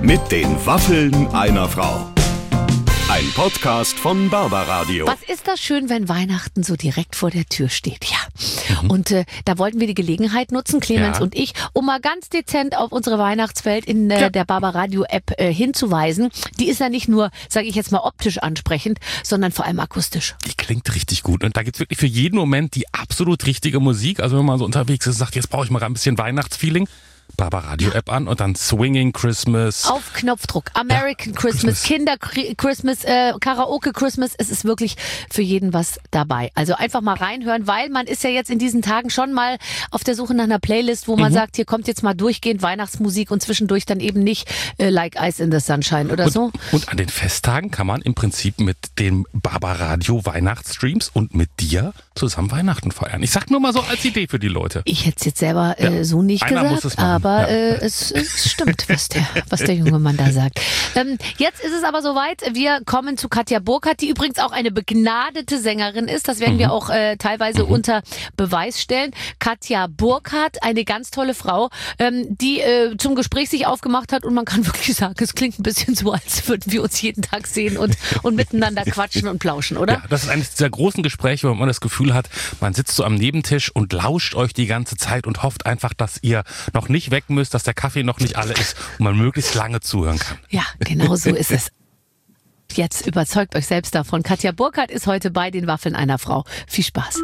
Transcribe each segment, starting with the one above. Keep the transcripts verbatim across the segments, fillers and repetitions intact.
Mit den Waffeln einer Frau. Ein Podcast von Barbaradio. Was ist das schön, wenn Weihnachten so direkt vor der Tür steht? Ja. Mhm. Und äh, da wollten wir die Gelegenheit nutzen, Clemens ja. und ich, um mal ganz dezent auf unsere Weihnachtswelt in äh, ja. der Barbaradio-App äh, hinzuweisen. Die ist ja nicht nur, sage ich jetzt mal, optisch ansprechend, sondern vor allem akustisch. Die klingt richtig gut. Und da gibt's wirklich für jeden Moment die absolut richtige Musik. Also wenn man so unterwegs ist und sagt, jetzt brauche ich mal ein bisschen Weihnachtsfeeling. Barbaradio-App an und dann Swinging Christmas. Auf Knopfdruck. American ja, Christmas, Christmas, Kinder-Christmas, äh, Karaoke-Christmas. Es ist wirklich für jeden was dabei. Also einfach mal reinhören, weil man ist ja jetzt in diesen Tagen schon mal auf der Suche nach einer Playlist, wo man mhm. sagt, hier kommt jetzt mal durchgehend Weihnachtsmusik und zwischendurch dann eben nicht äh, Like Ice in the Sunshine oder und, so. Und an den Festtagen kann man im Prinzip mit dem Barbaradio Weihnachtsstreams und mit dir zusammen Weihnachten feiern. Ich sag nur mal so als Idee für die Leute. Ich hätte es jetzt selber äh, ja. so nicht Einer gesagt, muss es machen. aber ja. äh, es, es stimmt, was der, was der junge Mann da sagt. Ähm, jetzt ist es aber soweit. Wir kommen zu Katja Burkhardt, die übrigens auch eine begnadete Sängerin ist. Das werden mhm. wir auch äh, teilweise mhm. unter Beweis stellen. Katja Burkhardt, eine ganz tolle Frau, ähm, die äh, zum Gespräch sich aufgemacht hat und man kann wirklich sagen, es klingt ein bisschen so, als würden wir uns jeden Tag sehen und, und miteinander quatschen und plauschen, oder? Ja, das ist eines dieser großen Gespräche, wo man das Gefühl hat, man sitzt so am Nebentisch und lauscht euch die ganze Zeit und hofft einfach, dass ihr noch nicht weg müsst, dass der Kaffee noch nicht alle ist und man möglichst lange zuhören kann. Ja, genau so ist es. Jetzt überzeugt euch selbst davon. Katja Burkhardt ist heute bei den Waffeln einer Frau. Viel Spaß.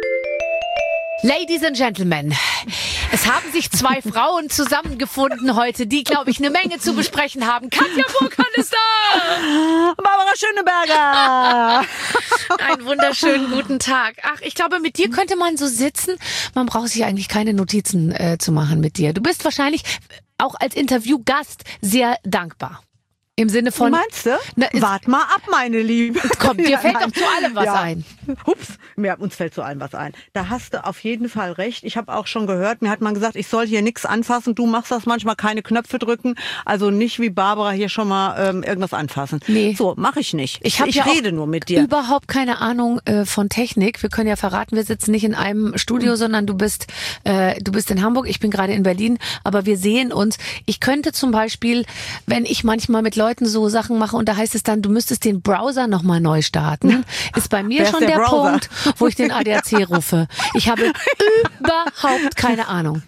Ladies and Gentlemen, es haben sich zwei Frauen zusammengefunden heute, die, glaube ich, eine Menge zu besprechen haben. Katja Burkhardt ist da! Barbara Schöneberger! Einen wunderschönen guten Tag. Ach, ich glaube, mit dir könnte man so sitzen. Man braucht sich eigentlich keine Notizen äh, zu machen mit dir. Du bist wahrscheinlich auch als Interviewgast sehr dankbar. Im Sinne von... Meinst du? Na, wart mal ab, meine Liebe. Komm, dir fällt doch zu allem was ja. ein. Hups, mir, uns fällt zu allem was ein. Da hast du auf jeden Fall recht. Ich habe auch schon gehört, mir hat man gesagt, ich soll hier nichts anfassen. Du machst das manchmal, keine Knöpfe drücken. Also nicht wie Barbara hier schon mal ähm, irgendwas anfassen. Nee. So, mache ich nicht. Ich, ich ja rede nur mit dir. Überhaupt keine Ahnung äh, von Technik. Wir können ja verraten, wir sitzen nicht in einem Studio, mhm. sondern du bist, äh, du bist in Hamburg, ich bin gerade in Berlin. Aber wir sehen uns. Ich könnte zum Beispiel, wenn ich manchmal mit Leuten so Sachen mache und da heißt es dann, du müsstest den Browser nochmal neu starten, ist bei mir schon der, der Punkt, wo ich den A D A C rufe. Ich habe überhaupt keine Ahnung.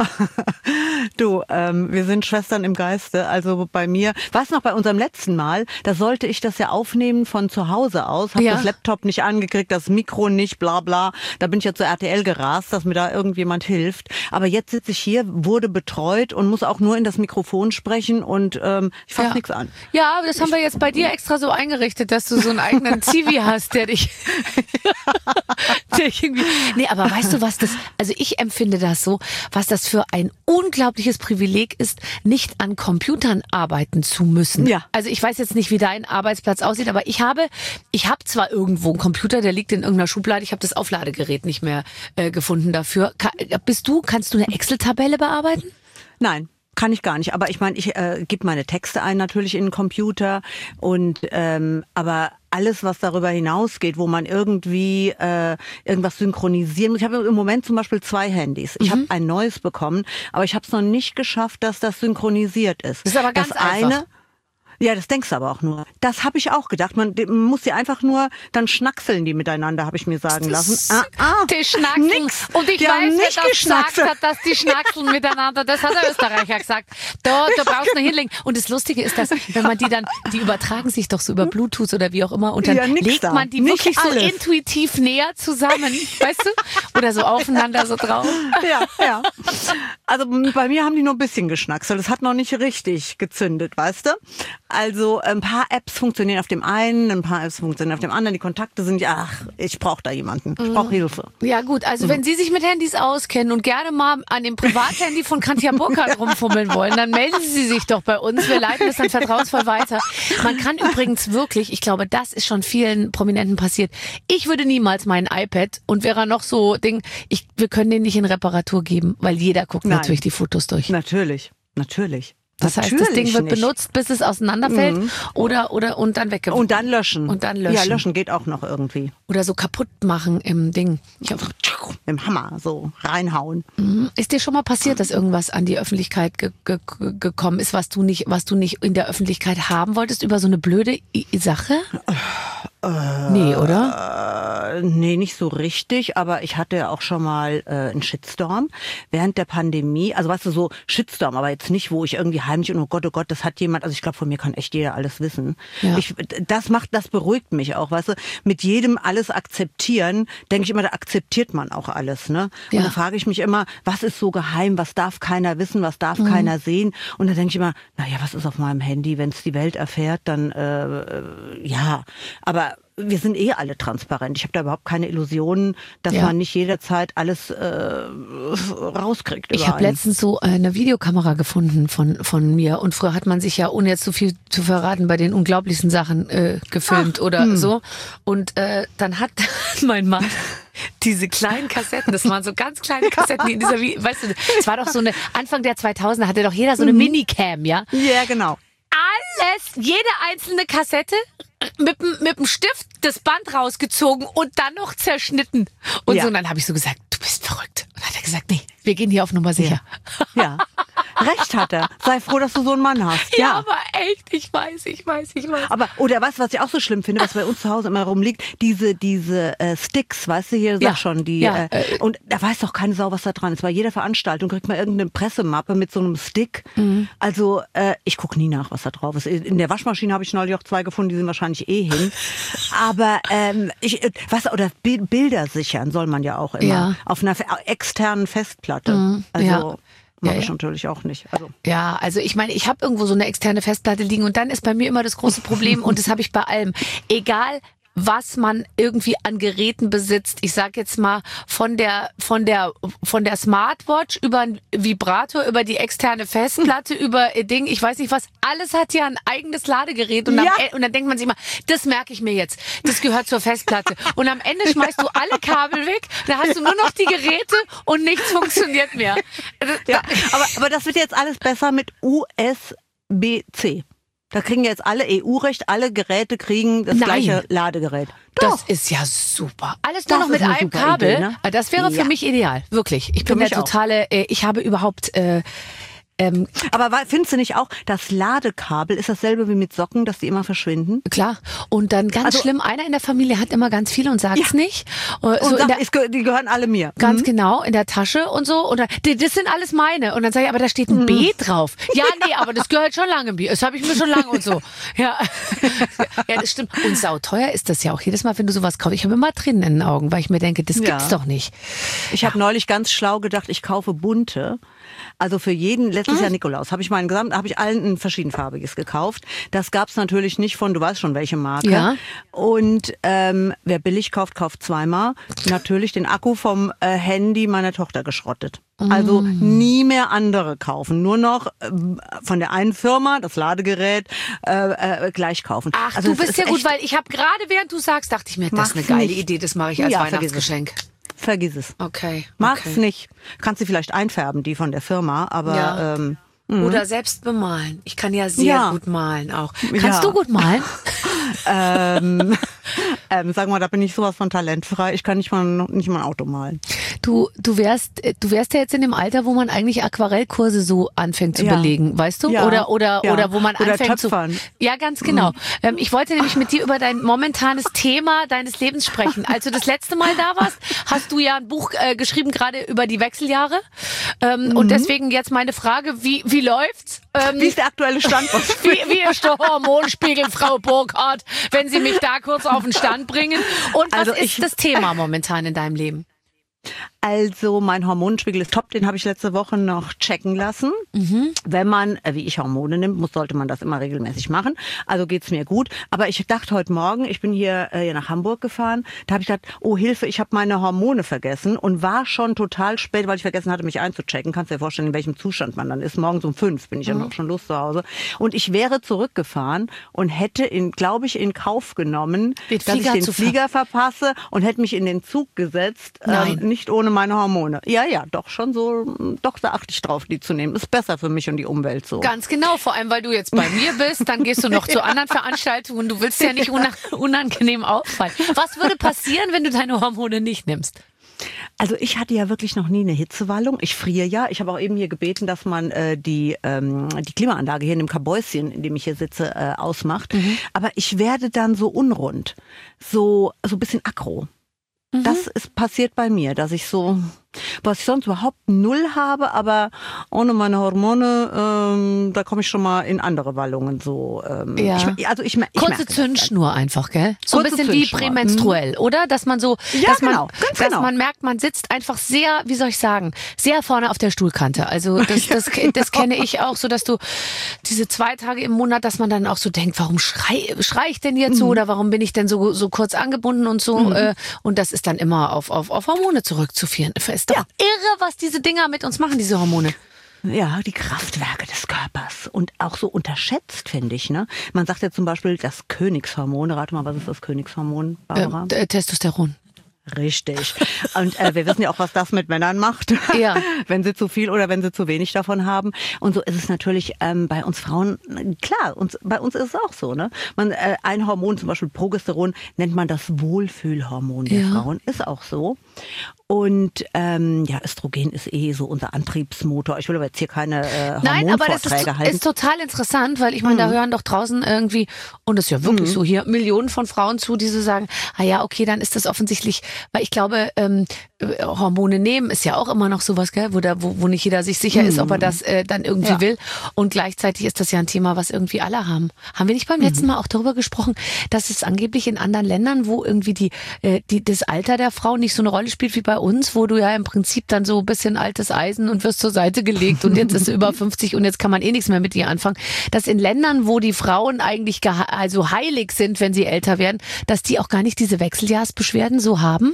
Du, ähm, wir sind Schwestern im Geiste. Also bei mir, weißt du noch, bei unserem letzten Mal, da sollte ich das ja aufnehmen von zu Hause aus, habe ja. das Laptop nicht angekriegt, das Mikro nicht, bla bla. Da bin ich ja zur R T L gerast, dass mir da irgendjemand hilft. Aber jetzt sitze ich hier, wurde betreut und muss auch nur in das Mikrofon sprechen und ähm, ich fasse ja. nichts an. Ja, das haben wir jetzt bei dir extra so eingerichtet, dass du so einen eigenen Zivi hast, der dich, der irgendwie... Nee, aber weißt du was, das, also ich empfinde das so, was das für ein unglaubliches Privileg ist, nicht an Computern arbeiten zu müssen. Ja. Also ich weiß jetzt nicht, wie dein Arbeitsplatz aussieht, aber ich habe, ich habe zwar irgendwo einen Computer, der liegt in irgendeiner Schublade, ich habe das Aufladegerät nicht mehr äh, gefunden dafür. Ka- bist du, kannst du eine Excel-Tabelle bearbeiten? Nein. Kann ich gar nicht, aber ich meine, ich äh, gebe meine Texte ein natürlich in den Computer und ähm, aber alles, was darüber hinausgeht, wo man irgendwie äh, irgendwas synchronisieren muss. Ich habe im Moment zum Beispiel zwei Handys. Ich mhm. habe ein neues bekommen, aber ich habe es noch nicht geschafft, dass das synchronisiert ist. Das ist aber ganz das einfach. Eine, ja, das denkst du aber auch nur. Das habe ich auch gedacht. Man, man muss die einfach nur, dann schnackseln die miteinander, habe ich mir sagen lassen. Ah, ah, die schnackseln. Nix. Und ich die weiß, wer das gesagt hat, dass die schnackseln miteinander. Das hat der Österreicher gesagt. Da, da brauchst du nur hinlegen. Und das Lustige ist, dass wenn man die dann, die übertragen sich doch so über Bluetooth oder wie auch immer und dann ja, legt man die nicht wirklich alles. so intuitiv näher zusammen, weißt du? Oder so aufeinander so drauf. Ja, ja. Also bei mir haben die nur ein bisschen geschnackselt. Das hat noch nicht richtig gezündet, weißt du? Also ein paar Apps funktionieren auf dem einen, ein paar Apps funktionieren auf dem anderen. Die Kontakte sind ja, ach, ich brauche da jemanden. Ich brauche Hilfe. Ja gut, also mhm. wenn Sie sich mit Handys auskennen und gerne mal an dem Privathandy von Katja Burkhardt rumfummeln wollen, dann melden Sie sich doch bei uns. Wir leiten das dann vertrauensvoll weiter. Man kann übrigens wirklich, ich glaube, das ist schon vielen Prominenten passiert. Ich würde niemals mein iPad und wäre noch so Ding, ich, wir können den nicht in Reparatur geben, weil jeder guckt Nein. natürlich die Fotos durch. Natürlich, natürlich. Das heißt, das Ding wird nicht benutzt, bis es auseinanderfällt mhm. oder, oder und dann weggeworfen. Und dann löschen. Und dann löschen. Ja, löschen geht auch noch irgendwie. Oder so kaputt machen im Ding. Ich hab, mit dem Hammer so reinhauen. Ist dir schon mal passiert, dass irgendwas an die Öffentlichkeit ge- ge- gekommen ist, was du nicht, was du nicht in der Öffentlichkeit haben wolltest, über so eine blöde I- Sache? Äh, nee, oder? Äh, nee, nicht so richtig, aber ich hatte auch schon mal äh, einen Shitstorm während der Pandemie. Also weißt du, so Shitstorm, aber jetzt nicht, wo ich irgendwie heimlich und oh Gott, oh Gott, das hat jemand, also ich glaube, von mir kann echt jeder alles wissen. Ja. Ich, das macht, das beruhigt mich auch, weißt du, mit jedem alles akzeptieren, denke ich immer, da akzeptiert man auch alles, ne? Und ja. da frage ich mich immer, was ist so geheim, was darf keiner wissen, was darf mhm. keiner sehen? Und da denke ich immer, naja, was ist auf meinem Handy, wenn es die Welt erfährt, dann äh, ja, aber wir sind eh alle transparent. Ich habe da überhaupt keine Illusionen, dass ja. man nicht jederzeit alles äh, rauskriegt. Ich habe letztens so eine Videokamera gefunden von von mir und früher hat man sich ja, ohne jetzt zu viel zu verraten, bei den unglaublichsten Sachen äh, gefilmt Ach, oder hm. so. Und äh, dann hat mein Mann diese kleinen Kassetten, das waren so ganz kleine Kassetten, die in dieser, weißt du, es war doch so eine, Anfang der zweitausender hatte doch jeder so eine mhm. Minicam, ja? Ja, genau. Alles, jede einzelne Kassette mit, mit dem Stift das Band rausgezogen und dann noch zerschnitten. Und ja. so, und dann habe ich so gesagt, du bist verrückt. Und dann hat er gesagt, nee, wir gehen hier auf Nummer sicher. Ja. ja. Recht hat er. Sei froh, dass du so einen Mann hast. Ja, ja, aber echt, ich weiß, ich weiß, ich weiß. Aber, oder was, was ich auch so schlimm finde, was bei uns zu Hause immer rumliegt, diese, diese äh, Sticks, weißt du, hier sag ja. schon, die, ja. äh, und da weiß doch keine Sau, was da dran ist. Bei jeder Veranstaltung kriegt man irgendeine Pressemappe mit so einem Stick. Mhm. Also, äh, ich gucke nie nach, was da drauf ist. In der Waschmaschine habe ich neulich auch zwei gefunden, die sind wahrscheinlich eh hin. Aber, ähm, ich, was, oder Bilder sichern soll man ja auch immer. Ja. Auf einer externen Festplatte. Mhm. Also, ja. Mache ja, ich ja. natürlich auch nicht. Also. Ja, also ich meine, ich habe irgendwo so eine externe Festplatte liegen und dann ist bei mir immer das große Problem und das habe ich bei allem. Egal, was man irgendwie an Geräten besitzt. Ich sag jetzt mal von der von der von der Smartwatch über einen Vibrator, über die externe Festplatte, über Ding, ich weiß nicht was, alles hat ja ein eigenes Ladegerät und, ja. am, und dann denkt man sich immer, das merke ich mir jetzt, das gehört zur Festplatte und am Ende schmeißt du alle Kabel weg, dann hast du nur noch die Geräte und nichts funktioniert mehr. Ja, aber aber das wird jetzt alles besser mit U S B C. Da kriegen jetzt alle E U-Recht, alle Geräte kriegen das Nein. gleiche Ladegerät. Doch. Das ist ja super. Alles nur das noch mit einem eine Kabel. Idee, ne? Das wäre ja. für mich ideal, wirklich. Ich bin der totale, äh, ich habe überhaupt... Äh, Ähm, Aber findest du nicht auch, das Ladekabel ist dasselbe wie mit Socken, dass die immer verschwinden? Klar. Und dann ganz also, schlimm, einer in der Familie hat immer ganz viele und sagt es ja. nicht. So und sagt, der, ist, die gehören alle mir. Ganz mhm. genau, in der Tasche und so. Und dann, das sind alles meine. Und dann sage ich, aber da steht ein mhm. B drauf. Ja, nee, aber das gehört schon lange mir. Das habe ich mir schon lange und so. Ja. ja, das stimmt. Und sauteuer ist das ja auch. Jedes Mal, wenn du sowas kaufst, ich habe immer Tränen in den Augen, weil ich mir denke, das gibt's ja. doch nicht. Ich ja. habe neulich ganz schlau gedacht, ich kaufe bunte. Also für jeden, letztes mhm. Jahr Nikolaus, habe ich meinen gesamt, habe ich allen ein verschiedenfarbiges gekauft. Das gab's natürlich nicht von, du weißt schon welche Marke. Ja. Und ähm, wer billig kauft, kauft zweimal. Natürlich den Akku vom äh, Handy meiner Tochter geschrottet. Mhm. Also nie mehr andere kaufen, nur noch äh, von der einen Firma das Ladegerät äh, äh, gleich kaufen. Ach, also du bist ja gut, weil ich habe gerade während du sagst, dachte ich mir, das ist eine geile nicht. Idee, das mache ich als ja, Weihnachtsgeschenk. Vergiss es. Okay. Mach's okay. nicht. Kannst du vielleicht einfärben, die von der Firma, aber... Ja. Ähm, Oder selbst bemalen. Ich kann ja sehr ja. gut malen auch. Kannst ja. du gut malen? ähm, ähm, sag mal, da bin ich sowas von talentfrei. Ich kann nicht mal nicht mal ein Auto malen. Du du wärst du wärst ja jetzt in dem Alter, wo man eigentlich Aquarellkurse so anfängt zu ja. belegen, weißt du? Ja. Oder oder ja. oder wo man oder anfängt Töpfern. zu Ja, ganz genau. Mhm. Ähm, ich wollte nämlich mit dir über dein momentanes Thema deines Lebens sprechen. Als du das letzte Mal da warst, hast du ja ein Buch äh, geschrieben gerade über die Wechseljahre. Ähm, mhm. Und deswegen jetzt meine Frage, wie wie läuft's? Ähm, wie ist der aktuelle Stand? wie, wie ist der Hormonspiegel, Frau Burkhardt, wenn Sie mich da kurz auf den Stand bringen? Und was also ist ich, das Thema momentan in deinem Leben? Also mein Hormonspiegel ist top, den habe ich letzte Woche noch checken lassen. Mhm. Wenn man, wie ich Hormone nimmt, muss, sollte man das immer regelmäßig machen. Also geht's mir gut. Aber ich dachte heute Morgen, ich bin hier, äh, hier nach Hamburg gefahren, da habe ich gedacht, oh Hilfe, ich habe meine Hormone vergessen und war schon total spät, weil ich vergessen hatte, mich einzuchecken. Kannst du dir vorstellen, in welchem Zustand man dann ist. Morgens um fünf bin ich mhm. ja noch schon los zu Hause. Und ich wäre zurückgefahren und hätte, in, glaube ich, in Kauf genommen, den dass ich den Flieger ver- verpasse und hätte mich in den Zug gesetzt, ähm, nicht ohne ohne meine Hormone. Ja, ja, doch schon so, doch da achte ich drauf, die zu nehmen. Ist besser für mich und die Umwelt so. Ganz genau, vor allem, weil du jetzt bei mir bist, dann gehst du noch zu anderen Veranstaltungen. Du willst ja nicht unangenehm auffallen. Was würde passieren, wenn du deine Hormone nicht nimmst? Also ich hatte ja wirklich noch nie eine Hitzewallung. Ich friere ja. Ich habe auch eben hier gebeten, dass man äh, die, ähm, die Klimaanlage hier in dem Kabäuschen, in dem ich hier sitze, äh, ausmacht. Mhm. Aber ich werde dann so unrund, so, so ein bisschen aggro. Mhm. Das ist passiert bei mir, dass ich so, was ich sonst überhaupt null habe, aber ohne meine Hormone, ähm, da komme ich schon mal in andere Wallungen. So, ähm, ja. ich, also ich, ich Kurze Zündschnur einfach, gell? So ein bisschen wie prämenstruell, oder? Dass man so, ja, dass, genau, man, ganz dass genau. man merkt, man sitzt einfach sehr, wie soll ich sagen, sehr vorne auf der Stuhlkante. Also das, das, das kenne ich auch so, dass du diese zwei Tage im Monat, dass man dann auch so denkt, warum schrei, schrei ich denn jetzt so mhm. oder warum bin ich denn so, so kurz angebunden und so. Mhm. Äh, und das ist dann immer auf, auf, auf Hormone zurückzuführen. Ist doch ja. irre, was diese Dinger mit uns machen, diese Hormone. Ja, die Kraftwerke des Körpers. Und auch so unterschätzt, finde ich. Ne? Man sagt ja zum Beispiel das Königshormon. Rate mal, was ist das Königshormon, Barbara? Äh, Testosteron. Richtig. Und äh, wir wissen ja auch, was das mit Männern macht, ja. wenn sie zu viel oder wenn sie zu wenig davon haben. Und so ist es natürlich ähm, bei uns Frauen, klar, uns, bei uns ist es auch so. Ne? Man, äh, ein Hormon, zum Beispiel Progesteron, nennt man das Wohlfühlhormon der ja. Frauen, ist auch so. Und ähm, ja, Östrogen ist eh so unser Antriebsmotor. Ich will aber jetzt hier keine äh, Hormonvorträge Nein, aber das ist, halten. ist total interessant, weil ich meine, da hören doch draußen irgendwie, und das ist ja wirklich mhm. so hier, Millionen von Frauen zu, die so sagen, ah ja, okay, dann ist das offensichtlich, weil ich glaube, ähm, Hormone nehmen ist ja auch immer noch sowas, gell, wo, da, wo, wo nicht jeder sich sicher mhm. ist, ob er das äh, dann irgendwie ja. will. Und gleichzeitig ist das ja ein Thema, was irgendwie alle haben. Haben wir nicht beim mhm. letzten Mal auch darüber gesprochen, dass es angeblich in anderen Ländern, wo irgendwie die, äh, die das Alter der Frau nicht so eine Rolle spielt wie bei uns, wo du ja im Prinzip dann so ein bisschen altes Eisen und wirst zur Seite gelegt und jetzt ist sie über fünfzig und jetzt kann man eh nichts mehr mit ihr anfangen, dass in Ländern, wo die Frauen eigentlich also heilig sind, wenn sie älter werden, dass die auch gar nicht diese Wechseljahrsbeschwerden so haben?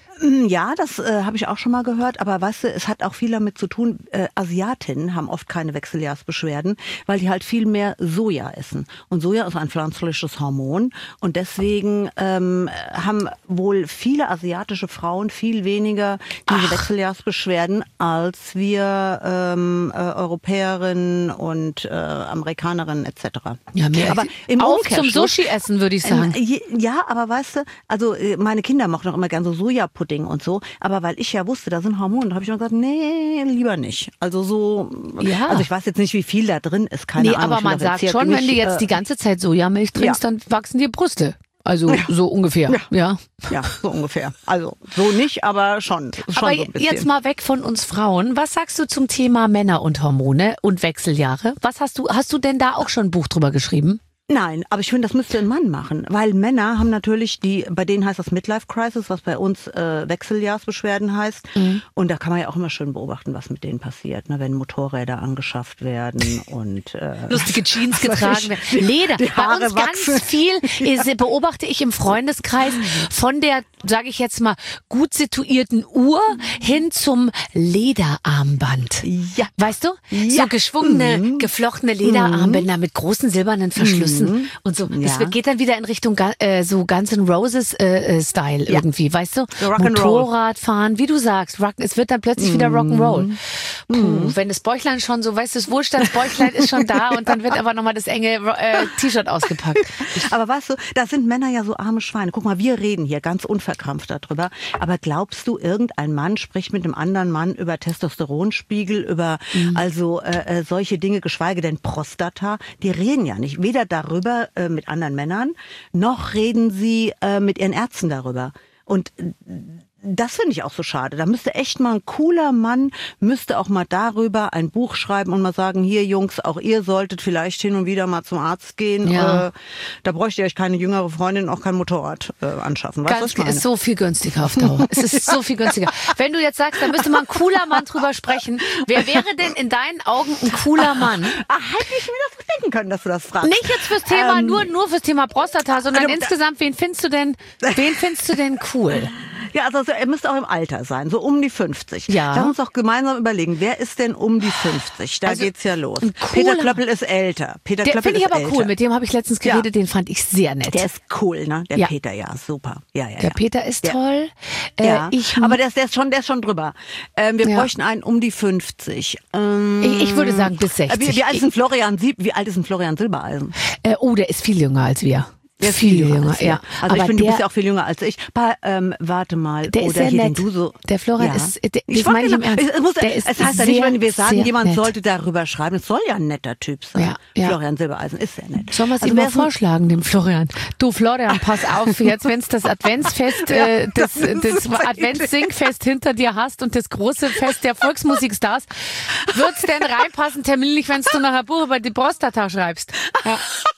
Ja, das äh, habe ich auch schon mal gehört, aber weißt du, es hat auch viel damit zu tun, äh, Asiatinnen haben oft keine Wechseljahrsbeschwerden, weil die halt viel mehr Soja essen. Und Soja ist ein pflanzliches Hormon und deswegen ähm, haben wohl viele asiatische Frauen viel weniger diese Ach. Wechseljahrsbeschwerden als wir ähm, äh, Europäerinnen und äh, Amerikanerinnen et cetera. Ja, mehr aber im auf zum Sushi essen, würde ich sagen. Äh, ja, aber weißt du, also meine Kinder mochten auch immer gern so Sojapudding und so, aber weil ich ja wusste, da sind Hormone, da habe ich mir gesagt, nee, lieber nicht. Also so, ja. also ich weiß jetzt nicht, wie viel da drin ist, keine nee, Ahnung. Aber man sagt schon, nicht, wenn du jetzt äh, die ganze Zeit Sojamilch trinkst, ja. dann wachsen dir Brüste. Also ja. so ungefähr, ja. ja. Ja, so ungefähr. Also so nicht, aber schon. schon aber so ein bisschen. Jetzt mal weg von uns Frauen. Was sagst du zum Thema Männer und Hormone und Wechseljahre? Was hast du, hast du denn da auch schon ein Buch drüber geschrieben? Nein, aber ich finde, das müsste ein Mann machen, weil Männer haben natürlich die, bei denen heißt das Midlife Crisis, was bei uns äh, Wechseljahrsbeschwerden heißt. Mhm. Und da kann man ja auch immer schön beobachten, was mit denen passiert, ne, wenn Motorräder angeschafft werden und äh, lustige Jeans getragen werden, Leder. Die Haare bei uns wachsen. Ganz viel ist, beobachte ich im Freundeskreis von der, sage ich jetzt mal, gut situierten Uhr hin zum Lederarmband. Ja, weißt du, ja. so geschwungene, mhm. geflochtene Lederarmbänder mhm. mit großen silbernen Verschlüssen. Mhm. Und so, ja. das geht dann wieder in Richtung äh, so Guns N' Roses äh, Style ja. irgendwie, weißt du? So Motorradfahren, wie du sagst, Rock, es wird dann plötzlich mhm. wieder Rock'n'Roll. Puh, mhm. wenn das Bäuchlein schon so, weißt du, das Wohlstandsbäuchlein ist schon da und dann wird aber nochmal das enge äh, T-Shirt ausgepackt. Aber weißt du, da sind Männer ja so arme Schweine. Guck mal, wir reden hier ganz unverkrampft darüber. Aber glaubst du, irgendein Mann spricht mit einem anderen Mann über Testosteronspiegel, über mhm. also äh, solche Dinge, geschweige denn Prostata? Die reden ja nicht. Weder darüber darüber äh, mit anderen Männern, noch reden sie äh, mit ihren Ärzten darüber. Und äh, das finde ich auch so schade. Da müsste echt mal ein cooler Mann, müsste auch mal darüber ein Buch schreiben und mal sagen, hier Jungs, auch ihr solltet vielleicht hin und wieder mal zum Arzt gehen. Ja. Äh, da bräuchte ihr euch keine jüngere Freundin, auch kein Motorrad äh, anschaffen. Weißt, Ganz, was ist so viel günstiger auf Dauer. Es ist so viel günstiger. Wenn du jetzt sagst, da müsste mal ein cooler Mann drüber sprechen. Wer wäre denn in deinen Augen ein cooler Mann? Ach, hätte ich mir das denken können, dass du das fragst. Nicht jetzt fürs Thema, ähm, nur, nur fürs Thema Prostata, sondern also, insgesamt, wen findest du denn, wen findest du denn cool? Ja, also, also er müsste auch im Alter sein, so um die fünfzig. Ja. Lass uns doch gemeinsam überlegen, wer ist denn um die fünfzig? Da Also, geht's ja los. ein Peter cooler- Klöppel ist älter. Peter Der Klöppel finde ich ist aber älter. cool. Mit dem habe ich letztens Ja. geredet, den fand ich sehr nett. Der ist cool, ne? Der Ja. Peter, ja, super. Ja, ja, Der ja. Peter ist Ja. toll. Äh, Ja, ich, aber der ist, der ist schon, der ist schon drüber. Ähm, wir Ja. bräuchten einen um die fünfzig. Ähm, ich, ich würde sagen bis sechzig. Wie, wie alt ist denn Florian Sieb, wie alt ist denn Florian Silbereisen? äh, oh, der ist viel jünger als wir. Der ist viel jünger, als wir. ja. Also ich aber finde, du der, bist ja auch viel jünger als ich. Pa, ähm, warte mal. Der ist oder sehr hier, nett. den du so. Der Florian ja. ist- der- ich das meine ich im Ernst. Es, muss, Der ist es heißt ja nicht, wenn wir sehr, sagen, sehr jemand nett. sollte darüber schreiben. Es soll ja ein netter Typ sein. Ja, ja. Florian Silbereisen ist sehr nett. Sollen wir es Also ihm wer mal ist ein- vorschlagen, dem Florian? Du Florian, pass auf, jetzt wenn es das Adventsfest, äh, das, das ist das eine super Adventssingfest hinter dir hast und das große Fest der Volksmusikstars, wird's denn reinpassen terminlich, wenn du nachher Buch über die Prostata schreibst? Ja.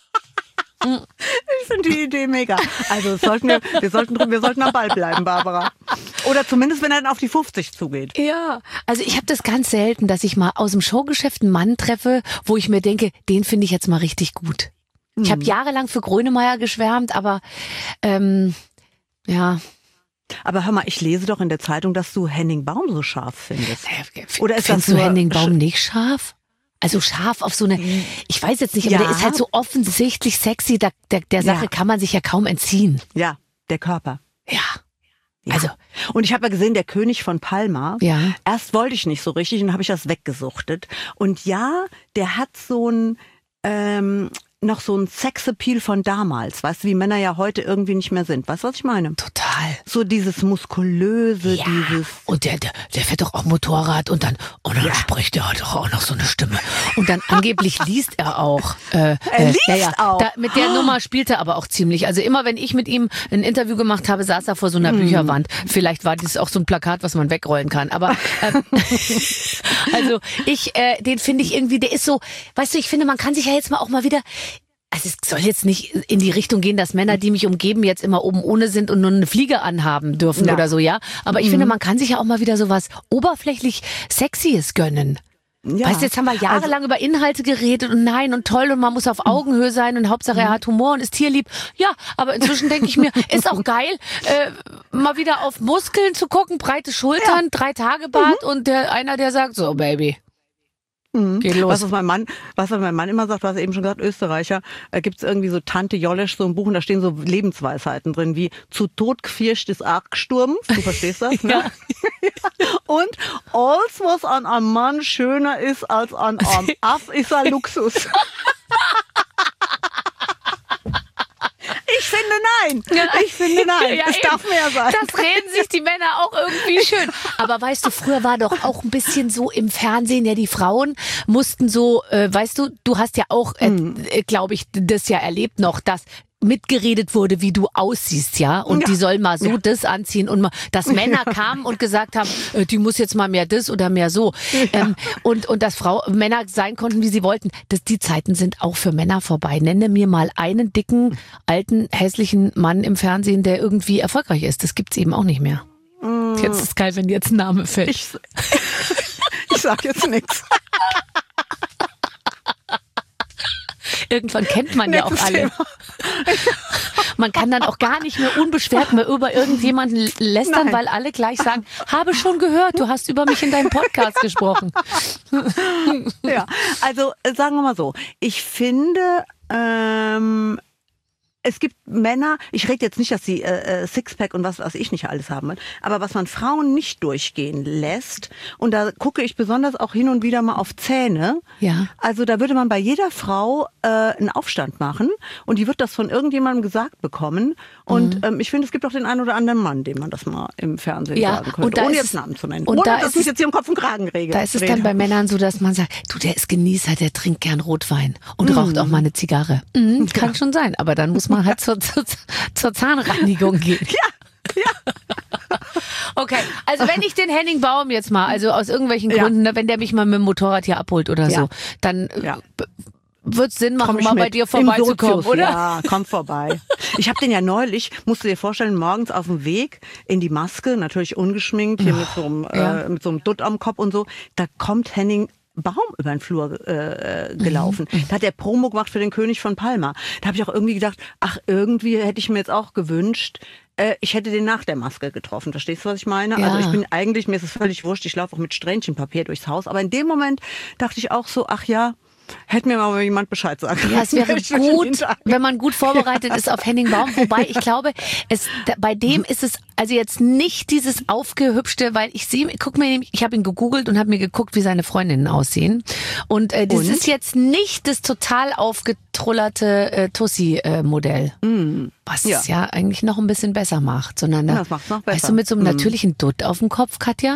Ich finde die Idee mega. Also es sollten wir, wir, sollten, wir sollten am Ball bleiben, Barbara. Oder zumindest, wenn er dann auf die fünfzig zugeht. Ja, also ich habe das ganz selten, dass ich mal aus dem Showgeschäft einen Mann treffe, wo ich mir denke, den finde ich jetzt mal richtig gut. Ich habe jahrelang für Grönemeyer geschwärmt, aber ähm, ja. Aber hör mal, ich lese doch in der Zeitung, dass du Henning Baum so scharf findest. Oder ist Findest das du nur Henning sch- Baum nicht scharf? Also scharf auf so eine, ich weiß jetzt nicht, aber Ja. der ist halt so offensichtlich sexy, da, der, der Sache Ja. kann man sich ja kaum entziehen. Ja, der Körper. Ja. Ja. Also, Und ich habe ja gesehen, der König von Palma. Ja. Erst wollte ich nicht so richtig und dann habe ich das weggesuchtet. Und ja, der hat so ein ähm, noch so ein Sexappeal von damals. Weißt du, wie Männer ja heute irgendwie nicht mehr sind. Weißt du, was ich meine? total. So dieses muskulöse, Ja. dieses. Und der, der, der fährt doch auch Motorrad und dann, und dann spricht er doch auch noch so eine Stimme. Und dann angeblich liest er auch. Äh, Er liest ja, ja. auch. Da, mit der Nummer spielt er aber auch ziemlich. Also immer, wenn ich mit ihm ein Interview gemacht habe, saß er vor so einer Bücherwand. Vielleicht war das auch so ein Plakat, was man wegrollen kann. Aber ähm, also ich, äh, den finde ich irgendwie, der ist so, weißt du, ich finde, man kann sich ja jetzt mal auch mal wieder. Also es soll jetzt nicht in die Richtung gehen, dass Männer, die mich umgeben, jetzt immer oben ohne sind und nur eine Fliege anhaben dürfen Ja. oder so, ja. Aber ich finde, man kann sich ja auch mal wieder so was oberflächlich Sexyes gönnen. Ja. Weißt du, jetzt haben wir jahrelang über Inhalte geredet und nein und toll und man muss auf Augenhöhe sein und Hauptsache er hat Humor und ist tierlieb. Ja, aber inzwischen denke ich mir, ist auch geil, äh, mal wieder auf Muskeln zu gucken, breite Schultern, drei Tage Bart und der, einer, der sagt so, Baby. Geht los. Was, was mein Mann, was mein Mann immer sagt, was er eben schon gesagt, Österreicher, äh, gibt es irgendwie so Tante Jollesch, so ein Buch, und da stehen so Lebensweisheiten drin, wie zu Tod gefierscht ist Argsturm, du verstehst das, ne? Und alles, was an einem Mann schöner ist als an einem Aff, ist ein Luxus. Ich finde nein. Ich finde nein. Ja, es eben. darf mehr sein. Das reden sich die Männer auch irgendwie schön. Aber weißt du, früher war doch auch ein bisschen so im Fernsehen, ja, die Frauen mussten so, äh, weißt du, du hast ja auch, äh, äh, glaube ich, das ja erlebt noch, dass mitgeredet wurde, wie du aussiehst, ja, und Ja. die soll mal so das anziehen und mal, dass Männer kamen und gesagt haben, äh, die muss jetzt mal mehr das oder mehr so, ähm, und und dass Frau Männer sein konnten, wie sie wollten. Das, die Zeiten sind auch für Männer vorbei. Nenne mir mal einen dicken, alten, hässlichen Mann im Fernsehen, der irgendwie erfolgreich ist. Das gibt's eben auch nicht mehr. Jetzt ist es geil, wenn jetzt ein Name fällt. Ich, ich sag jetzt nichts. Irgendwann kennt man ja auch Nächstes alle. Thema. Man kann dann auch gar nicht mehr unbeschwert mehr über irgendjemanden lästern, Nein. weil alle gleich sagen, habe schon gehört, du hast über mich in deinem Podcast gesprochen. Ja, also äh, sagen wir mal so, ich finde, ähm, es gibt Männer, ich rede jetzt nicht, dass sie äh, Sixpack und was weiß ich nicht alles haben wollen, aber was man Frauen nicht durchgehen lässt, und da gucke ich besonders auch hin und wieder mal auf Zähne, Ja. also da würde man bei jeder Frau äh, einen Aufstand machen und die wird das von irgendjemandem gesagt bekommen und Mhm. ähm, ich finde, es gibt auch den einen oder anderen Mann, dem man das mal im Fernsehen Ja, sagen und könnte, da ohne ist jetzt es- Namen zu nennen, und ohne da dass ist ich es- jetzt hier im Kopf und Kragen rege. Da ist es dann bei Männern so, dass man sagt, du, der ist Genießer, der trinkt gern Rotwein und raucht auch mal eine Zigarre. Mhm, kann schon sein, aber dann muss man halt zur, zur, zur Zahnreinigung gehen. Ja, ja. Okay, also wenn ich den Henning Baum jetzt mal, also aus irgendwelchen Ja. Gründen, ne, wenn der mich mal mit dem Motorrad hier abholt oder Ja. so, dann äh, Ja. wird es Sinn machen, Komm ich mal bei mit. dir Im vorbeizukommen, Sozius, oder? Ja, komm vorbei. Ich habe den ja neulich, musst du dir vorstellen, morgens auf dem Weg in die Maske, natürlich ungeschminkt, hier mit so einem, Ja. äh, mit so einem Dutt am Kopf und so, da kommt Henning Baum über den Flur äh, gelaufen. Mhm. Da hat der Promo gemacht für den König von Palma. Da habe ich auch irgendwie gedacht, ach, irgendwie hätte ich mir jetzt auch gewünscht, äh, ich hätte den nach der Maske getroffen. Verstehst du, was ich meine? Ja. Also ich bin eigentlich, mir ist es völlig wurscht, ich laufe auch mit Strähnchenpapier durchs Haus. Aber in dem Moment dachte ich auch so, ach ja, hätte mir mal jemand Bescheid sagen können. Ja, es wäre gut, wenn man gut vorbereitet ist auf Henning Baum. Wobei ich glaube, es, bei dem ist es also jetzt nicht dieses aufgehübschte, weil ich sehe, guck mir nämlich, ich habe ihn gegoogelt und habe mir geguckt, wie seine Freundinnen aussehen. Und äh, das und? ist jetzt nicht das total aufgetrullerte äh, Tussi-Modell. Mm. Was ja. es ja eigentlich noch ein bisschen besser macht. Sondern da, ja, das macht's noch besser. Weißt du, mit so einem mm. natürlichen Dutt auf dem Kopf, Katja?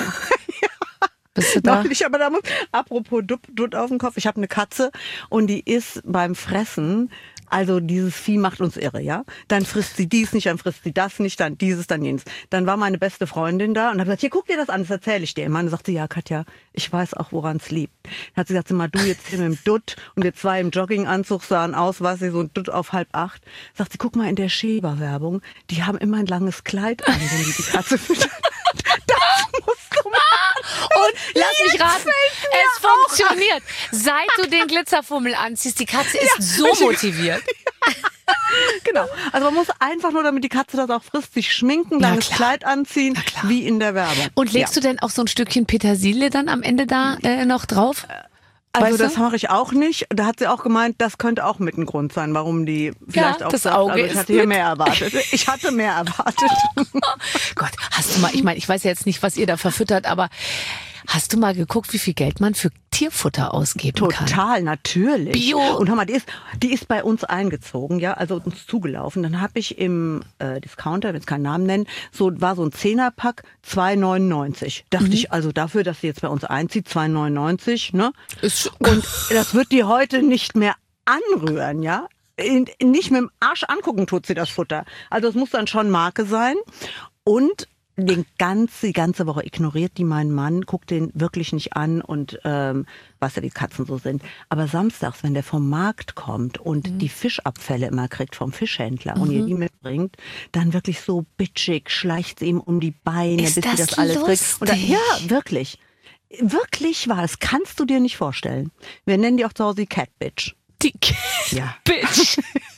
Bist du da? Noch nicht, aber da muss, apropos Dutt, Dutt auf dem Kopf, ich habe eine Katze und die ist beim Fressen, also dieses Vieh macht uns irre, ja. Dann frisst sie dies nicht, dann frisst sie das nicht, dann dieses, dann jenes. Dann war meine beste Freundin da und hat gesagt, hier, guck dir das an, das erzähle ich dir. Und meine sagte, ja Katja, ich weiß auch, woran es liegt. Dann hat sie gesagt, mal du jetzt hier mit dem Dutt und wir zwei im Jogginganzug sahen aus, war sie so ein Dutt auf halb acht. Sagt sie, guck mal in der Schäber-Werbung, die haben immer ein langes Kleid an, wenn die die Katze füttern. Das musst du machen. Und lass mich raten, es funktioniert. Seit du den Glitzerfummel anziehst, die Katze ist ja, so motiviert. Genau. Also man muss einfach nur, damit die Katze das auch frisst, sich schminken, langes Kleid anziehen, wie in der Werbung. Und legst ja. du denn auch so ein Stückchen Petersilie dann am Ende da äh, noch drauf? Also weißt das du? mache ich auch nicht. Da hat sie auch gemeint, das könnte auch mit ein Grund sein, warum die vielleicht ja, auch das sagt, Auge also ich ist hatte hier mit. mehr erwartet. Ich hatte mehr erwartet. Gott, hast du mal, ich meine, ich weiß ja jetzt nicht, was ihr da verfüttert, aber hast du mal geguckt, wie viel Geld man für Tierfutter ausgeben Total, kann? Total, natürlich. Bio. Und hör mal, die ist, die ist bei uns eingezogen, ja, also uns zugelaufen. Dann habe ich im äh, Discounter, ich will jetzt keinen Namen nennen, so war so ein Zehnerpack, zwei neunundneunzig. Dachte mhm. ich, also dafür, dass sie jetzt bei uns einzieht, zwei neunundneunzig, ne? Ist Und das wird die heute nicht mehr anrühren, ja? In, nicht mit dem Arsch angucken tut sie das Futter. Also es muss dann schon Marke sein. Und den ganze, die ganze Woche ignoriert die meinen Mann, guckt den wirklich nicht an und ähm, was ja die Katzen so sind. Aber samstags, wenn der vom Markt kommt und mhm. die Fischabfälle immer kriegt vom Fischhändler mhm. und ihr die mitbringt, dann wirklich so bitchig schleicht sie ihm um die Beine, Ist bis das sie das alles lustig? kriegt. Und dann, ja, wirklich. Wirklich wahr. Das kannst du dir nicht vorstellen. Wir nennen die auch zu Hause die Cat Bitch. Die Cat ja. Bitch.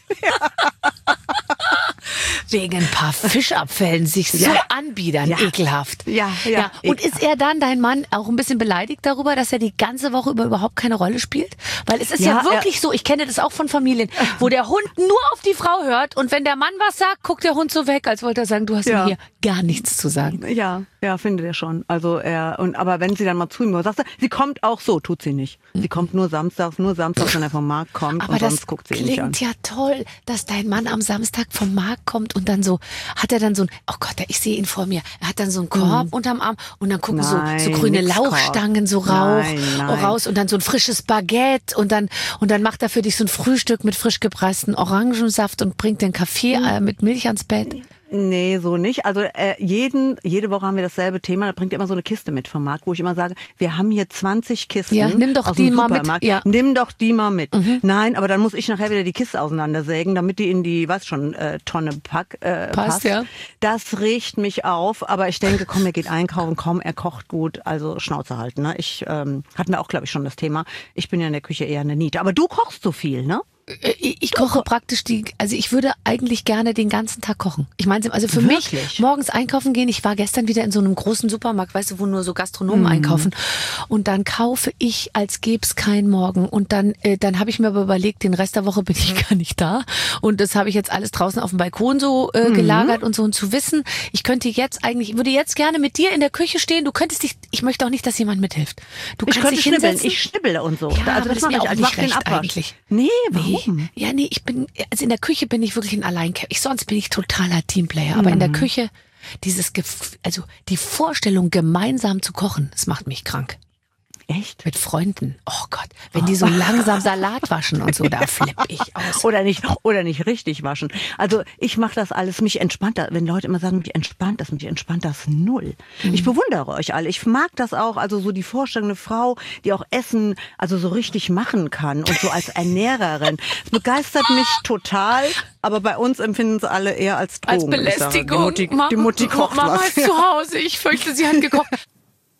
Wegen ein paar Fischabfällen sich so ja. anbiedern, ja. ekelhaft. Ja, ja. ja. Und ekelhaft. ist er dann, dein Mann, auch ein bisschen beleidigt darüber, dass er die ganze Woche über überhaupt keine Rolle spielt? Weil es ist ja, ja wirklich so, ich kenne das auch von Familien, wo der Hund nur auf die Frau hört und wenn der Mann was sagt, guckt der Hund so weg, als wollte er sagen, du hast ja. mir hier gar nichts zu sagen. Ja, ja, findet er schon. Also er, und aber wenn sie dann mal zu ihm sagt, er, sie kommt auch so, tut sie nicht. Sie kommt nur samstags, nur samstags, wenn er vom Markt kommt aber und das sonst guckt sie ihn nicht an. Klingt ja toll, dass dein Mann am Samstag vom Markt kommt und dann so, hat er dann so ein, oh Gott, ich sehe ihn vor mir, er hat dann so einen Korb mhm. unterm Arm und dann gucken nein, so, so grüne Lauchstangen so rauch, nein, nein. raus und dann so ein frisches Baguette und dann, und dann macht er für dich so ein Frühstück mit frisch gepressten Orangensaft und bringt den Kaffee mhm. äh, mit Milch ans Bett. Nee, so nicht. Also äh, jeden, jede Woche haben wir dasselbe Thema. Da bringt er immer so eine Kiste mit vom Markt, wo ich immer sage, wir haben hier zwanzig Kisten ja, nimm doch aus die dem mal Supermarkt. Mit. Ja. Nimm doch die mal mit. Mhm. Nein, aber dann muss ich nachher wieder die Kiste auseinandersägen, damit die in die, was schon, äh, Tonne pack, äh, passt. passt. Ja. Das regt mich auf. Aber ich denke, komm, er geht einkaufen, komm, er kocht gut. Also Schnauze halten. Ne? Ich ähm, hatten wir auch, glaube ich, schon das Thema. Ich bin ja in der Küche eher eine Niete. Aber du kochst so viel, ne? Ich koche praktisch die, also ich würde eigentlich gerne den ganzen Tag kochen. Ich meine, also für Wirklich? mich morgens einkaufen gehen. Ich war gestern wieder in so einem großen Supermarkt, weißt du, wo nur so Gastronomen mm. einkaufen. Und dann kaufe ich, als gäbe es keinen Morgen. Und dann, äh, dann habe ich mir aber überlegt, den Rest der Woche bin ich gar nicht da. Und das habe ich jetzt alles draußen auf dem Balkon so äh, gelagert mm. und so. Und zu wissen, ich könnte jetzt eigentlich, ich würde jetzt gerne mit dir in der Küche stehen. Du könntest dich, ich möchte auch nicht, dass jemand mithilft. Du ich kannst könnte dich schnibbeln. hinsetzen. Ich schnibbele und so. Ja, also aber das, das ist mir ich. auch Also nicht mach recht den Abwasch. eigentlich. Nee, warum? Nee. Ja, nee, ich bin, also in der Küche bin ich wirklich ein Alleinkämpfer. Ich, sonst bin ich totaler Teamplayer. Aber mhm. in der Küche, dieses, Gef- also die Vorstellung, gemeinsam zu kochen, das macht mich krank. Echt? Mit Freunden. Oh Gott, wenn die so langsam Salat waschen und so, da flippe ich aus. Oder nicht, oder nicht richtig waschen. Also ich mache das alles, mich entspannt das, wenn Leute immer sagen, mich entspannt das, mich entspannt das null. Mhm. Ich bewundere euch alle. Ich mag das auch, also so die Vorstellung, eine Frau, die auch Essen also so richtig machen kann und so als Ernährerin. Das begeistert mich total. Aber bei uns empfinden sie alle eher als Drogen. Als Belästigung. Die Mutti, die Mutti kocht Mama was. ist zu Hause. Ich fürchte, sie hat gekocht.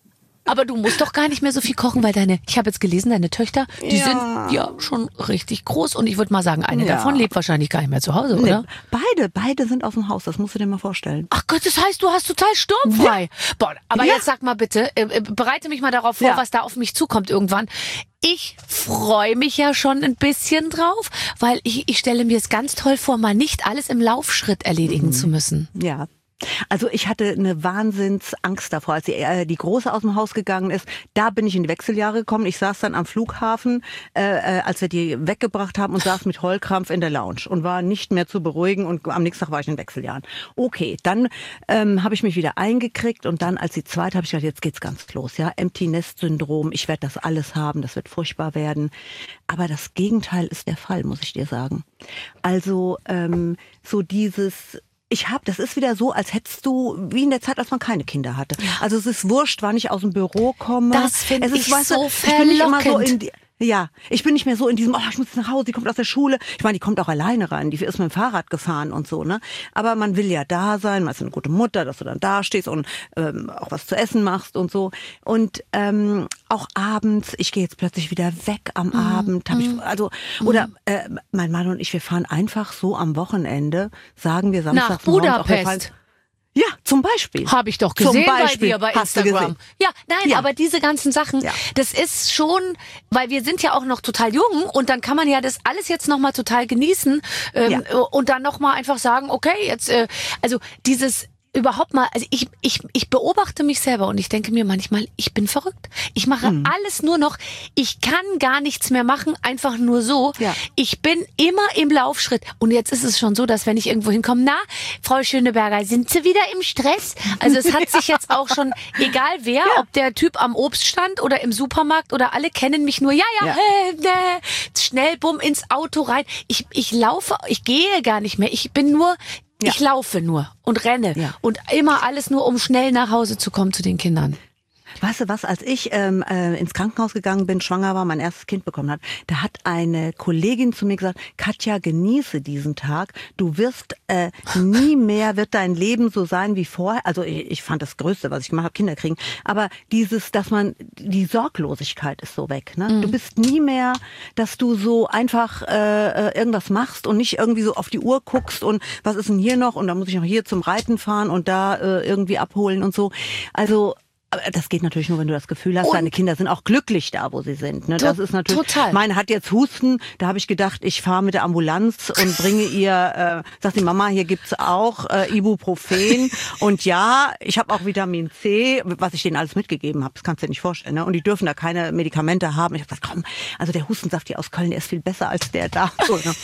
Aber du musst doch gar nicht mehr so viel kochen, weil deine, ich habe jetzt gelesen, deine Töchter, die Ja. sind ja schon richtig groß und ich würde mal sagen, eine Ja. davon lebt wahrscheinlich gar nicht mehr zu Hause, oder? Nee, beide, beide sind aus dem Haus, das musst du dir mal vorstellen. Ach Gott, das heißt, du hast total sturmfrei. Boah, aber Ja. jetzt sag mal bitte, äh, äh, bereite mich mal darauf vor, Ja. was da auf mich zukommt irgendwann. Ich freue mich ja schon ein bisschen drauf, weil ich, ich stelle mir es ganz toll vor, mal nicht alles im Laufschritt erledigen Mhm. zu müssen. Ja. Also ich hatte eine Wahnsinnsangst davor, als die, äh, die Große aus dem Haus gegangen ist. Da bin ich in die Wechseljahre gekommen. Ich saß dann am Flughafen, äh, äh, als wir die weggebracht haben und saß mit Heulkrampf in der Lounge und war nicht mehr zu beruhigen und am nächsten Tag war ich in den Wechseljahren. Okay, dann ähm, habe ich mich wieder eingekriegt und dann als die zweite habe ich gedacht, jetzt geht's ganz los. Ja, Empty Nest Syndrom, ich werde das alles haben, das wird furchtbar werden. Aber das Gegenteil ist der Fall, muss ich dir sagen. Also ähm, so dieses... Ich habe, das ist wieder so, als hättest du, wie in der Zeit, als man keine Kinder hatte. Also es ist wurscht, wann ich aus dem Büro komme. Das finde Es ist, ich weißt du, so ich bin nicht immer so verlockend. in die, ja, ich bin nicht mehr so in diesem, oh, ich muss jetzt nach Hause, die kommt aus der Schule. Ich meine, die kommt auch alleine rein, die ist mit dem Fahrrad gefahren und so, ne? Aber man will ja da sein, man ist eine gute Mutter, dass du dann da stehst und ähm, auch was zu essen machst und so. Und ähm, auch abends, ich gehe jetzt plötzlich wieder weg am Mhm. Abend, hab ich, also, oder äh, mein Mann und ich, wir fahren einfach so am Wochenende, sagen wir Nach samstags morgens auch, wir fahren- Budapest. Ja, zum Beispiel. Habe ich doch Zum gesehen bei Beispiel. dir bei Hast du Instagram. gesehen. Ja, nein, Ja. aber diese ganzen Sachen, Ja. das ist schon, weil wir sind ja auch noch total jung und dann kann man ja das alles jetzt nochmal total genießen ähm, Ja. und dann nochmal einfach sagen, okay, jetzt, äh, also dieses überhaupt mal, also ich, ich, ich beobachte mich selber und ich denke mir manchmal, ich bin verrückt. Ich mache Mhm. alles nur noch, ich kann gar nichts mehr machen, einfach nur so. Ja. Ich bin immer im Laufschritt. Und jetzt ist es schon so, dass wenn ich irgendwo hinkomme, na, Frau Schöneberger, sind Sie wieder im Stress? Also es hat sich jetzt auch schon, egal wer, ob der Typ am Obststand oder im Supermarkt oder alle kennen mich nur, ja, ja, Ja. Äh, ne, schnell, bumm, ins Auto rein. Ich, ich laufe, ich gehe gar nicht mehr. Ich bin nur, Ja. ich laufe nur und renne. Ja. Und immer alles nur, um schnell nach Hause zu kommen zu den Kindern. Weißt du was, als ich ähm, äh, ins Krankenhaus gegangen bin, schwanger war, mein erstes Kind bekommen hat, da hat eine Kollegin zu mir gesagt, Katja, genieße diesen Tag. Du wirst äh, nie mehr, wird dein Leben so sein wie vorher. Also ich, ich fand das Größte, was ich gemacht habe, Kinder kriegen. Aber dieses, dass man, die Sorglosigkeit ist so weg. Ne? Mhm. Du bist nie mehr, dass du so einfach äh, äh, irgendwas machst und nicht irgendwie so auf die Uhr guckst und was ist denn hier noch und dann muss ich noch hier zum Reiten fahren und da äh, irgendwie abholen und so. Also aber das geht natürlich nur, wenn du das Gefühl hast, Und- deine Kinder sind auch glücklich da, wo sie sind. Ne? Das To- ist natürlich. total. Meine hat jetzt Husten, da habe ich gedacht, ich fahre mit der Ambulanz und bringe ihr, äh, sagt die Mama, hier gibt's auch äh, Ibuprofen und ja, ich habe auch Vitamin C, was ich denen alles mitgegeben habe. Das kannst du dir nicht vorstellen. Ne? Und die dürfen da keine Medikamente haben. Ich habe gesagt, komm, also der Hustensaft hier aus Köln, der ist viel besser als der da. So, ne?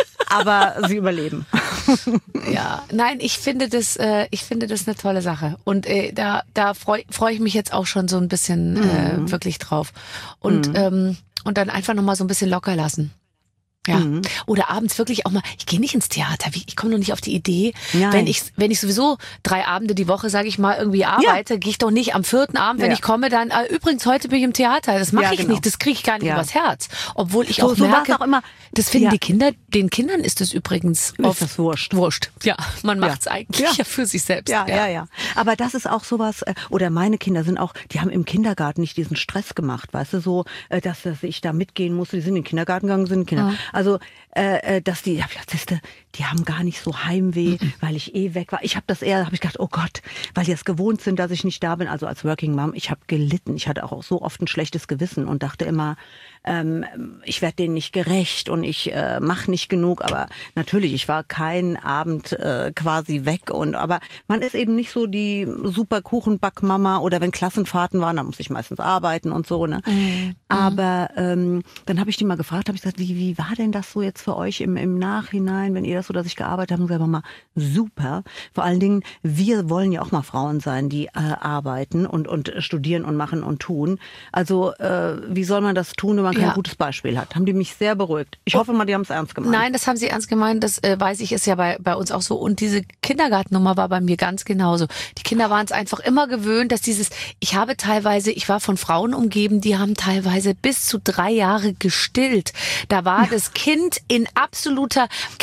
Aber sie überleben. Ja, nein, ich finde das, äh, ich finde das eine tolle Sache und äh, da, da freue freu ich mich jetzt auch schon so ein bisschen äh, wirklich drauf und ähm, und dann einfach noch mal so ein bisschen locker lassen. Ja. Mhm. Oder abends wirklich auch mal, ich gehe nicht ins Theater, wie- ich komme noch nicht auf die Idee, Nein. wenn ich wenn ich sowieso drei Abende die Woche, sage ich mal, irgendwie arbeite, gehe ich doch nicht am vierten Abend, wenn Ja. ich komme, dann, äh, übrigens, heute bin ich im Theater, das mache Ja, ich genau. nicht, das kriege ich gar nicht Ja. übers Herz. Obwohl ich So- auch so war's merke, auch immer. das finden Ja. die Kinder, den Kindern ist es übrigens oft das wurscht. wurscht. Ja, man Ja. macht's eigentlich Ja. ja für sich selbst. Ja, ja, ja. Aber das ist auch sowas, äh, oder meine Kinder sind auch, die haben im Kindergarten nicht diesen Stress gemacht, weißt du, so, äh, dass, dass ich da mitgehen musste, die sind in den Kindergarten gegangen, sind Kinder. Ja. Also, äh, äh, dass die, hab ich gedacht, siehste, die haben gar nicht so Heimweh, Mhm. weil ich eh weg war. Ich habe das eher, habe ich gedacht, oh Gott, weil die es gewohnt sind, dass ich nicht da bin. Also als Working Mom, ich habe gelitten. Ich hatte auch so oft ein schlechtes Gewissen und dachte immer, ähm, ich werde denen nicht gerecht und ich äh, mache nicht genug. Aber natürlich, ich war keinen Abend äh, quasi weg. Und aber man ist eben nicht so die super Kuchenbackmama oder wenn Klassenfahrten waren, dann musste ich meistens arbeiten und so. Ne? Mhm. Aber ähm, dann habe ich die mal gefragt, habe ich gesagt, wie, wie war denn das so jetzt für euch im, im Nachhinein, wenn ihr das so, dass ich gearbeitet habe? Und gesagt, Mama, super. Vor allen Dingen, wir wollen ja auch mal Frauen sein, die äh, arbeiten und, und studieren und machen und tun. Also äh, wie soll man das tun, wenn man kein Ja. gutes Beispiel hat? Haben die mich sehr beruhigt. Ich hoffe mal, die haben es ernst gemeint. Nein, das haben sie ernst gemeint, das äh, weiß ich, ist ja bei, bei uns auch so. Und diese Kindergartennummer war bei mir ganz genauso. Die Kinder waren es einfach immer gewöhnt, dass dieses, ich habe teilweise, ich war von Frauen umgeben, die haben teilweise bis zu drei Jahre gestillt. Da war das Kind in absoluter, kennst du diesen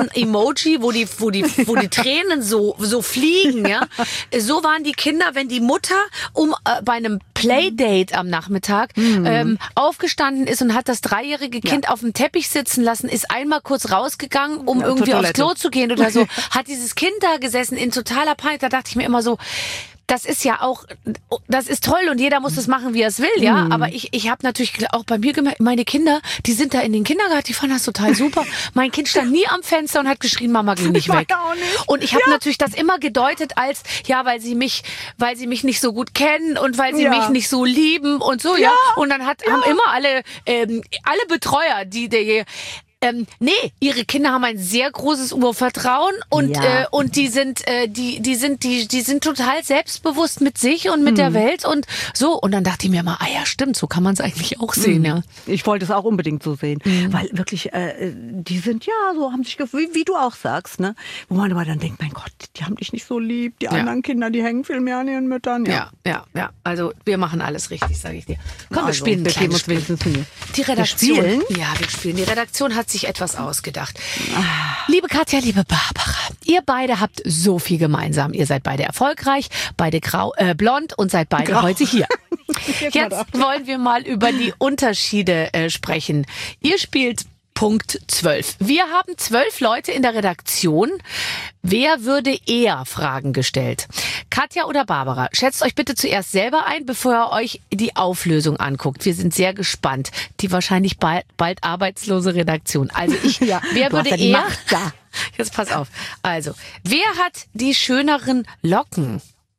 Emoji, wo die, wo die, wo die Tränen so, so fliegen, ja. So waren die Kinder, wenn die Mutter um äh, bei einem Playdate am Nachmittag mhm. ähm, aufgestanden ist und hat das dreijährige Kind ja. auf dem Teppich sitzen lassen, ist einmal kurz rausgegangen, um ja, irgendwie aufs Klo zu gehen oder so, hat dieses Kind da gesessen in totaler Panik. Da dachte ich mir immer so, das ist ja auch, das ist toll und jeder muss das machen, wie er es will, ja. Mhm. Aber ich, ich habe natürlich auch bei mir gemerkt, meine Kinder, die sind da in den Kindergarten, die fanden das total super. Mein Kind stand nie am Fenster und hat geschrien, Mama, geh nicht weg. Nicht. Und ich habe ja. natürlich das immer gedeutet als, ja, weil sie mich, weil sie mich nicht so gut kennen und weil sie ja. mich nicht so lieben und so, ja. ja. Und dann hat, ja. haben immer alle, ähm, alle Betreuer, die der Ähm, nee, ihre Kinder haben ein sehr großes Urvertrauen und ja. äh, und die sind äh, die die sind die die sind total selbstbewusst mit sich und mit mhm. der Welt und so und dann dachte ich mir mal, ah ja, stimmt, so kann man es eigentlich auch sehen, mhm. ja. Ich wollte es auch unbedingt so sehen, mhm. weil wirklich äh, die sind ja so haben sich wie, wie du auch sagst, ne, wo man aber dann denkt, mein Gott, die haben dich nicht so lieb, die ja. anderen Kinder, die hängen viel mehr an ihren Müttern, ja. Ja, ja, ja. Also wir machen alles richtig, sage ich dir. Komm, also, wir spielen ein kleines Spiel. Die Redaktion, wir spielen? ja, wir spielen. Die Redaktion hat sich etwas ausgedacht. Liebe Katja, liebe Barbara, ihr beide habt so viel gemeinsam. Ihr seid beide erfolgreich, beide grau, äh, blond und seid beide grau. Heute hier. Jetzt wollen wir mal über die Unterschiede äh, sprechen. Ihr spielt Punkt zwölf. Wir haben zwölf Leute in der Redaktion. Wer würde eher Fragen gestellt? Katja oder Barbara? Schätzt euch bitte zuerst selber ein, bevor ihr euch die Auflösung anguckt. Wir sind sehr gespannt. Die wahrscheinlich bald, bald arbeitslose Redaktion. Also ich, ja, wer würde ja eher? Da. Jetzt pass auf. Also, wer hat die schöneren Locken?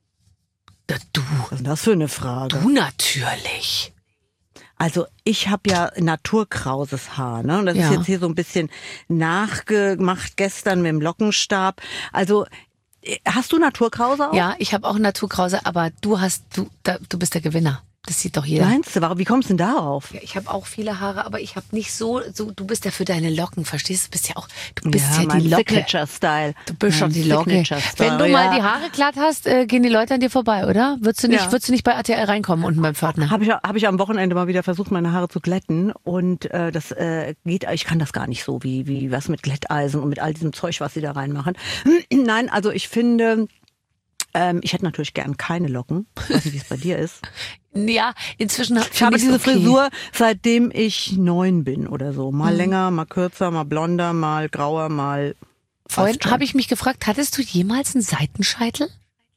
Du. Was ist das für eine Frage? Du natürlich. Also ich habe ja naturkrauses Haar, ne? Und das ja. ist jetzt hier so ein bisschen nachgemacht gestern mit dem Lockenstab. Also hast du Naturkrause auch? Ja, ich habe auch Naturkrause, aber du hast du da, du bist der Gewinner. Das sieht doch jeder. Meinst du? Warum, wie kommst du denn darauf? Ja, ich habe auch viele Haare, aber ich habe nicht so, so. Du bist ja für deine Locken, verstehst du? Du bist ja auch, du bist ja, ja die Locke. Signature-Style. Du bist schon die Locke. Wenn du mal ja. die Haare glatt hast, äh, gehen die Leute an dir vorbei, oder? Würdest du nicht, ja. würdest du nicht bei R T L reinkommen unten beim Pförtner? Habe ich, hab ich am Wochenende mal wieder versucht, meine Haare zu glätten und äh, das äh, geht. Ich kann das gar nicht so wie wie was mit Glätteisen und mit all diesem Zeug, was sie da reinmachen. Nein, also ich finde. Ähm, ich hätte natürlich gern keine Locken. Ich weiß nicht, wie es bei dir ist. Ja, inzwischen ich habe diese okay. Frisur, seitdem ich neun bin oder so. Mal mhm. länger, mal kürzer, mal blonder, mal grauer, mal. Vorhin habe ich mich gefragt, hattest du jemals einen Seitenscheitel?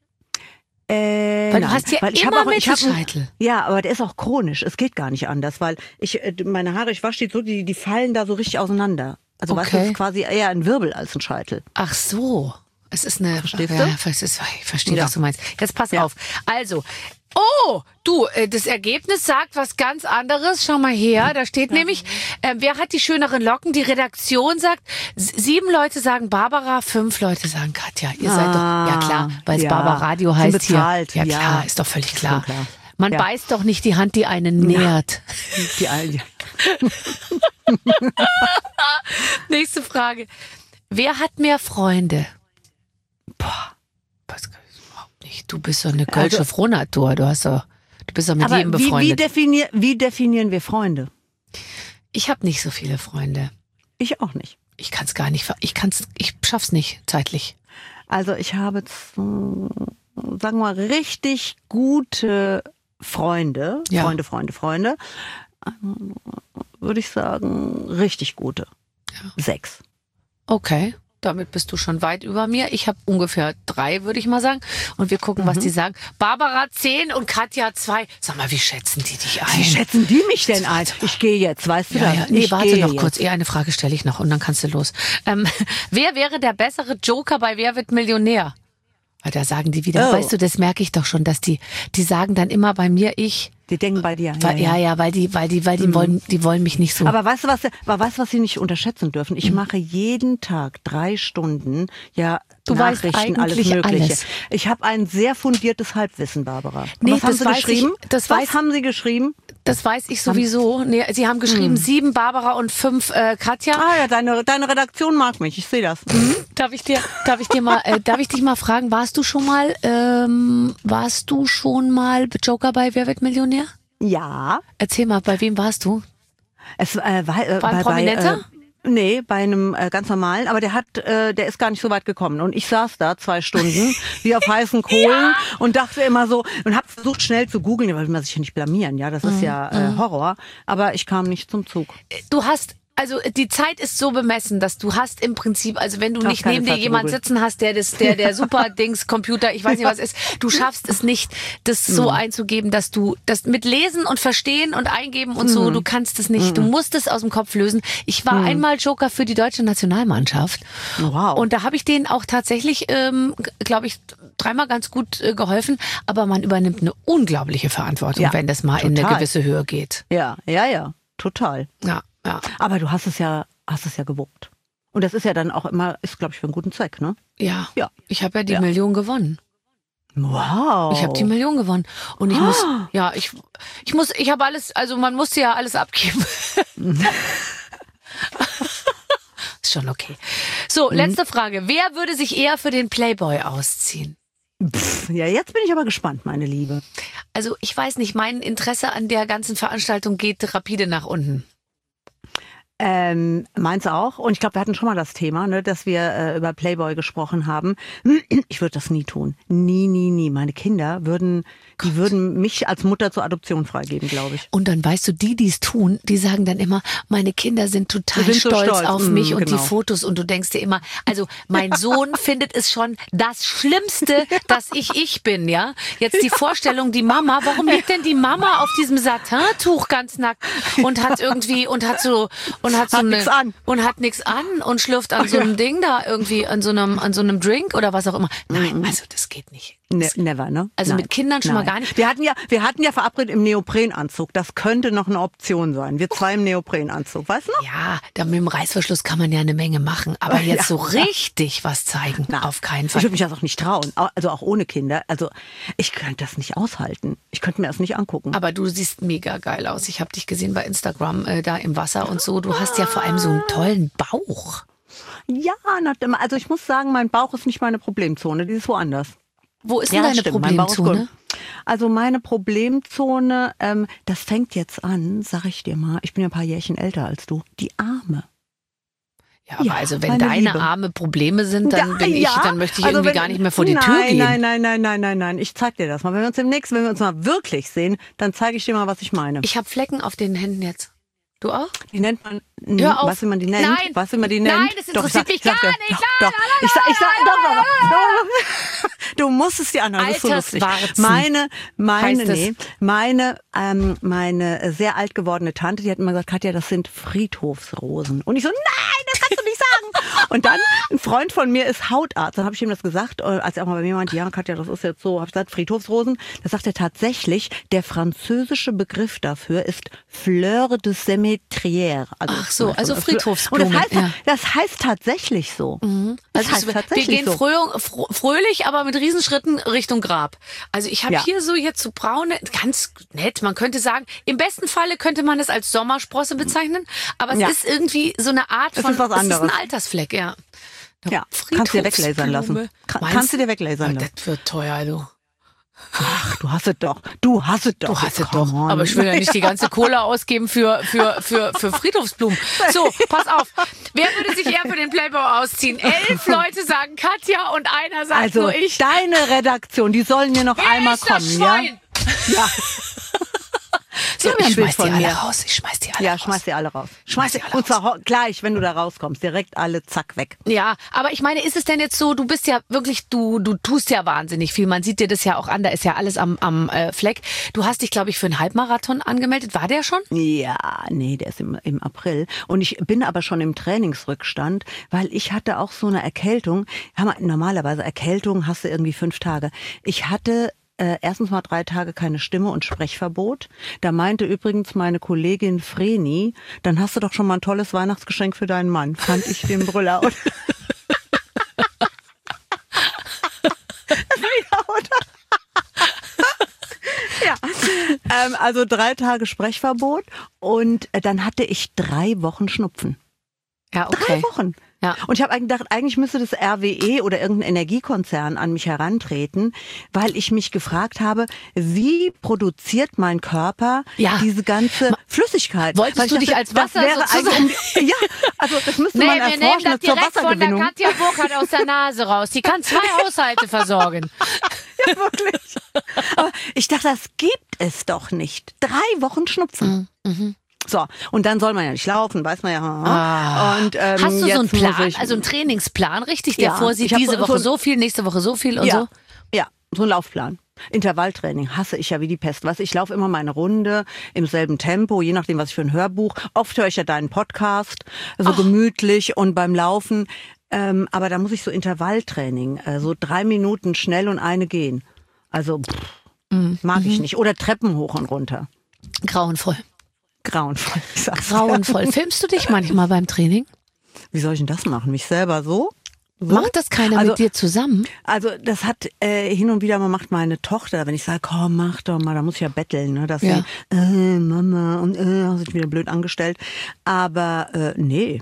Äh, weil nein, du hast ja weil ich immer hab auch, Mittelscheitel. Ich hab, ja, aber der ist auch chronisch. Es geht gar nicht anders, weil ich meine Haare, ich wasche die so, die, die fallen da so richtig auseinander. Also okay. weißt du, das ist quasi eher ein Wirbel als ein Scheitel. Ach so. Es ist eine. Verstehst ja, du? Ich verstehe, ja. was du meinst. Jetzt pass ja. auf. Also. Oh, du, das Ergebnis sagt was ganz anderes. Schau mal her, da steht ja. nämlich, äh, wer hat die schöneren Locken? Die Redaktion sagt, sieben Leute sagen Barbara, fünf Leute sagen Katja. Ihr ah, seid doch, ja klar, weil es ja. Barbara Radio heißt bezahlt, hier. Ja klar, ja. ist doch völlig klar. klar. Man ja. beißt doch nicht die Hand, die einen nährt. Ja. Die, ja. Nächste Frage. Wer hat mehr Freunde? Boah, was kann ich überhaupt nicht. Du bist doch eine kölsche also, Frohnatur. Du hast doch, du bist doch mit jedem befreundet. Wie, wie, definier, wie definieren wir Freunde? Ich habe nicht so viele Freunde. Ich auch nicht. Ich kann es gar nicht. Ich kann's, ich schaff's nicht zeitlich. Also ich habe, sagen wir mal, richtig gute Freunde. Ja. Freunde, Freunde, Freunde. Würde ich sagen, richtig gute. Ja. Sechs. Okay. Damit bist du schon weit über mir. Ich habe ungefähr drei, würde ich mal sagen. Und wir gucken, mhm. was die sagen. Barbara zehn und Katja zwei. Sag mal, wie schätzen die dich ein? Wie schätzen die mich denn ein? Ich gehe jetzt, weißt du ja, das? Ja. Nee, ich warte noch jetzt. kurz. Eher eine Frage stelle ich noch und dann kannst du los. Ähm, wer wäre der bessere Joker bei Wer wird Millionär? Weil da sagen die wieder, oh. weißt du, das merke ich doch schon, dass die, die sagen dann immer bei mir, ich. Die denken bei dir. Weil, ja, ja, ja, weil die, weil die, weil die mhm. wollen, die wollen mich nicht so. Aber weißt du was, aber weißt du, was sie nicht unterschätzen dürfen? Ich mhm. mache jeden Tag drei Stunden, ja, du Nachrichten, weißt alles Mögliche. Alles. Ich habe ein sehr fundiertes Halbwissen, Barbara. Nee, was haben das sie weiß geschrieben? Ich, das was weiß, haben sie geschrieben? Das weiß ich sowieso. Nee, sie haben geschrieben, mhm. sieben Barbara und fünf äh, Katja. Ah ja, deine, deine Redaktion mag mich. Ich sehe das. Mhm. Darf ich dir, darf ich dir mal, äh, darf ich dich mal fragen? Warst du schon mal, ähm, warst du schon mal Joker bei Wer wird Millionär? Ja. Erzähl mal, bei wem warst du? Es äh, war, äh, war ein bei, Prominenter? Bei, Nee, bei einem äh, ganz normalen, aber der hat, äh, der ist gar nicht so weit gekommen. Und ich saß da zwei Stunden, wie auf heißen Kohlen ja. und dachte immer so, und habe versucht schnell zu googeln, weil man sich ja nicht blamieren, ja, das ist mhm. ja äh, Horror, aber ich kam nicht zum Zug. Du hast Also die Zeit ist so bemessen, dass du hast im Prinzip, also wenn du nicht neben dir jemand sitzen hast, der das, der der super Dings Computer, ich weiß nicht was ist, du schaffst es nicht, das so einzugeben, dass du das mit Lesen und Verstehen und Eingeben und so, du kannst es nicht, du musst es aus dem Kopf lösen. Ich war einmal Joker für die deutsche Nationalmannschaft. Wow. Und da habe ich denen auch tatsächlich, ähm, glaube ich, dreimal ganz gut äh, geholfen, aber man übernimmt eine unglaubliche Verantwortung, ja, wenn das mal total in eine gewisse Höhe geht. Ja, ja, ja, total. Ja. Ja. Aber du hast es ja, hast es ja gewuppt. Und das ist ja dann auch immer, ist glaube ich für einen guten Zweck, ne? Ja. Ja. Ich habe ja die ja. Million gewonnen. Wow. Ich habe die Million gewonnen und ich muss, ja, ich, ich muss, ich habe alles, also man musste ja alles abgeben. Ist schon okay. So, letzte Frage. Wer würde sich eher für den Playboy ausziehen? Pff, ja, jetzt bin ich aber gespannt, meine Liebe. Also ich weiß nicht, mein Interesse an der ganzen Veranstaltung geht rapide nach unten. Ähm, meins auch. Und ich glaube, wir hatten schon mal das Thema, ne, dass wir äh, über Playboy gesprochen haben. Ich würde das nie tun. Nie, nie, nie. Meine Kinder würden, die würden mich als Mutter zur Adoption freigeben, glaube ich. Und dann weißt du, die, die es tun, die sagen dann immer, meine Kinder sind total sind stolz, so stolz auf mm, mich und genau. die Fotos. Und du denkst dir immer, also mein Sohn findet es schon das Schlimmste, dass ich ich bin, ja. Jetzt die Vorstellung, die Mama, warum liegt denn die Mama auf diesem Satintuch ganz nackt und hat irgendwie, und hat so, und hat so hat eine, nix an. und hat nichts an und schlürft an so einem Ding da irgendwie, an so einem, an so einem Drink oder was auch immer. Nein, also das geht nicht. Ne, never, ne? Also Nein. mit Kindern schon Nein. mal gar nicht. Wir hatten ja, wir hatten ja verabredet im Neoprenanzug. Das könnte noch eine Option sein. Wir zwei im Neoprenanzug, weißt du noch? Ja, da mit dem Reißverschluss kann man ja eine Menge machen. Aber jetzt ja, so richtig ja. was zeigen, na, auf keinen Fall. Ich würde mich das auch nicht trauen. Also auch ohne Kinder. Also ich könnte das nicht aushalten. Ich könnte mir das nicht angucken. Aber du siehst mega geil aus. Ich habe dich gesehen bei Instagram, äh, da im Wasser und so. Du hast ja vor allem so einen tollen Bauch. Ja, also ich muss sagen, mein Bauch ist nicht meine Problemzone. Die ist woanders. Wo ist denn ja, deine stimmt, Problemzone? Also meine Problemzone, ähm, das fängt jetzt an, sag ich dir mal, ich bin ja ein paar Jährchen älter als du, die Arme. Ja, aber ja, also wenn deine Liebe. Arme Probleme sind, dann ja, bin ich, ja. dann möchte ich also irgendwie wenn, gar nicht mehr vor die nein, Tür gehen. Nein, nein, nein, nein, nein, nein, ich zeig dir das mal. Wenn wir uns demnächst, wenn wir uns mal wirklich sehen, dann zeige ich dir mal, was ich meine. Ich habe Flecken auf den Händen jetzt. Du auch? Die nennt man, Hör auf. Was wie man die nennt? Nein. Was wie man die nennt? Nein, das interessiert mich gar nicht. Doch, doch. Ich sag, ich sag, doch, doch, doch. Du musst es dir anhören, das ist so lustig. Meine, meine, nee, meine, ähm, meine sehr alt gewordene Tante, die hat immer gesagt, Katja, das sind Friedhofsrosen. Und ich so, nein, das kannst du nicht sagen. Und dann, ein Freund von mir ist Hautarzt. Dann habe ich ihm das gesagt, als er auch mal bei mir meinte, ja, Katja, das ist jetzt so, habe ich gesagt, Friedhofsrosen. Da sagt er tatsächlich, der französische Begriff dafür ist Fleur de Cémetrière. Also Ach so, also Friedhofsblumen. Und das heißt, ja. das heißt tatsächlich so. Mhm. Das also heißt es, tatsächlich wir gehen so. fröh, fröhlich, aber mit Riesenschritten Richtung Grab. Also ich habe Ja. hier so jetzt so braune, ganz nett, man könnte sagen, im besten Falle könnte man es als Sommersprosse bezeichnen, aber es Ja. ist irgendwie so eine Art Es von, ist was es ist anderes. ein Altersfleck, ja. Ja, kannst du dir weglasern lassen. Kann, kannst du dir weglasern lassen. Das wird teuer, du. Ach, du hast es doch. Du hast es doch. Du hast es Come doch. on. Aber ich will ja nicht die ganze Kohle ausgeben für, für, für, für Friedhofsblumen. So, pass auf. Wer würde sich eher für den Playboy ausziehen? Elf Leute sagen Katja und einer sagt Also nur ich. deine Redaktion, die sollen hier noch Wer einmal ist das kommen, ja? Schwein? Ja. So, Ja, ich ein Bild schmeiß die von alle mir. raus. Ich schmeiß die alle Ja, raus. schmeiß sie alle raus. Schmeiß sie sie alle und zwar ho- gleich, wenn du da rauskommst, direkt alle zack weg. Ja, aber ich meine, ist es denn jetzt so, du bist ja wirklich, du du tust ja wahnsinnig viel. Man sieht dir das ja auch an, da ist ja alles am, am äh, Fleck. Du hast dich, glaube ich, für einen Halbmarathon angemeldet. War der schon? Ja, nee, der ist im, im April. Und ich bin aber schon im Trainingsrückstand, weil ich hatte auch so eine Erkältung. Hammer, normalerweise Erkältung hast du irgendwie fünf Tage. Ich hatte äh, erstens mal drei Tage keine Stimme und Sprechverbot. Da meinte übrigens meine Kollegin Vreni, dann hast du doch schon mal ein tolles Weihnachtsgeschenk für deinen Mann. Fand ich den Brüller. Und ja, ähm, also drei Tage Sprechverbot und äh, dann hatte ich drei Wochen Schnupfen. Ja, okay. Drei Wochen. Ja. Und ich habe eigentlich gedacht, eigentlich müsste das R W E oder irgendein Energiekonzern an mich herantreten, weil ich mich gefragt habe, wie produziert mein Körper Ja. diese ganze Flüssigkeit? Wolltest Weil ich du dich als Wasser das wäre sozusagen- eigentlich um, Ja, also das müsste Nee, man wir nehmen erforschen das zur direkt von der Wassergewinnung. Katja Burkhardt aus der Nase raus. Die kann zwei Haushalte versorgen. Ja, wirklich. Aber ich dachte, das gibt es doch nicht. Drei Wochen Schnupfen. Mhm. So, und dann soll man ja nicht laufen, weiß man ja. Ah. Und, ähm, Hast du so einen jetzt muss Plan, ich- also einen Trainingsplan, richtig, der Ja, vorsieht, ich hab diese so- Woche so so, ein- viel, nächste Woche so viel und ja, so? Ja, so ein Laufplan. Intervalltraining hasse ich ja wie die Pest. Weißt, ich laufe immer meine Runde im selben Tempo, je nachdem, was ich für ein Hörbuch. Oft höre ich ja deinen Podcast, so Ach. gemütlich und beim Laufen. Ähm, aber da muss ich so Intervalltraining, äh, so drei Minuten schnell und eine gehen. Also pff, Mhm. mag ich nicht. Oder Treppen hoch und runter. Grauenvoll. Grauenvoll. ich sag's dir. Grauenvoll. Filmst du dich manchmal beim Training? Wie soll ich denn das machen? Mich selber so? So? Macht das keiner Also- mit dir zusammen? Also das hat äh, hin und wieder mal macht meine Tochter, wenn ich sage, komm, mach doch mal, da muss ich ja betteln, ne, dass Ja. sie, äh, Mama, und äh, hast dich wieder blöd angestellt. Aber äh, nee.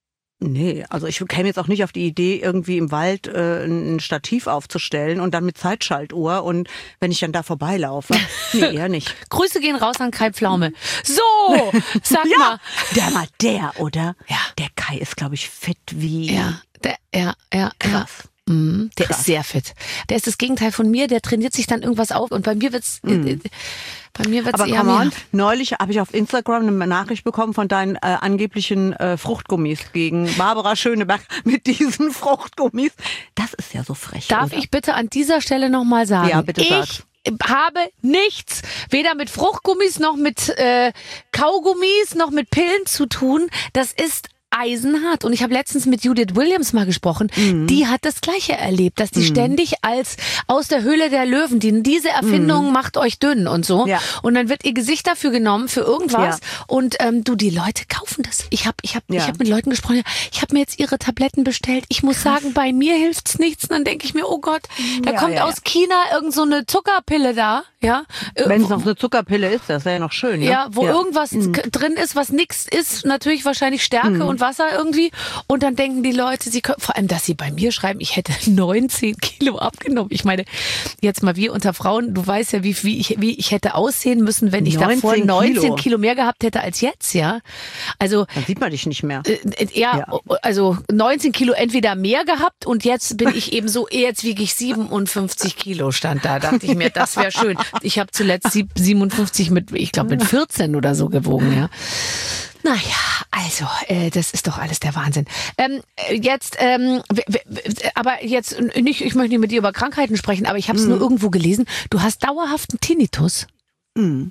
Nee, also ich käme jetzt auch nicht auf die Idee, irgendwie im Wald äh, ein Stativ aufzustellen und dann mit Zeitschaltuhr und wenn ich dann da vorbeilaufe. Nee, eher nicht. Grüße gehen raus an Kai Pflaume. So, sag mal. Der mal der, oder? Ja. Der Kai ist, glaube ich, fit wie Ja, der, ja, ja, ja. krass. Mhm, der Krass. ist sehr fit. Der ist das Gegenteil von mir, der trainiert sich dann irgendwas auf und bei mir wird's, äh, äh, bei mir wird's Aber eher come mehr. on, neulich habe ich auf Instagram eine Nachricht bekommen von deinen äh, angeblichen äh, Fruchtgummis gegen Barbara Schöneberg mit diesen Fruchtgummis. Das ist ja so frech. Darf oder? ich bitte an dieser Stelle nochmal sagen, Ja, bitte ich sag. habe nichts, weder mit Fruchtgummis noch mit äh, Kaugummis noch mit Pillen zu tun. Das ist eisenhart. Und ich habe letztens mit Judith Williams mal gesprochen. Mhm. Die hat das Gleiche erlebt, dass die ständig als aus der Höhle der Löwen, die, diese Erfindung macht euch dünn und so. Mhm. Ja. Und dann wird ihr Gesicht dafür genommen für irgendwas. Ja. Und ähm, du, die Leute kaufen das. Ich habe ich hab, Ja. ich hab mit Leuten gesprochen, ich habe mir jetzt ihre Tabletten bestellt. Ich muss sagen, bei mir hilft's nichts. Und dann denke ich mir, oh Gott, da Ja, kommt ja, aus ja. China irgend so eine Zuckerpille da. Ja, Äh, Wenn es noch eine Zuckerpille ist, das wäre ja noch schön. Ne? ja, wo irgendwas Mhm. k- drin ist, was nix ist, natürlich wahrscheinlich Stärke und Wasser irgendwie. Und dann denken die Leute, sie können, vor allem, dass sie bei mir schreiben, ich hätte neunzehn Kilo abgenommen. Ich meine, jetzt mal wir unter Frauen, du weißt ja, wie, wie, ich, wie ich hätte aussehen müssen, wenn ich davor neunzehn neunzehn Kilo. Kilo mehr gehabt hätte als jetzt, ja. Also, Dann sieht man dich nicht mehr. äh, ja, Ja. also neunzehn Kilo entweder mehr gehabt und jetzt bin ich eben so, jetzt wiege ich siebenundfünfzig Kilo, stand da. Dachte ich mir, das wäre schön. Ich habe zuletzt sieb- siebenundfünfzig mit, ich glaube mit vierzehn oder so gewogen, ja. Naja, also, äh, das ist doch alles der Wahnsinn. Ähm, äh, jetzt, ähm, w- w- w- aber jetzt nicht, ich möchte nicht mit dir über Krankheiten sprechen, aber ich habe es nur irgendwo gelesen, du hast dauerhaften Tinnitus. Mhm.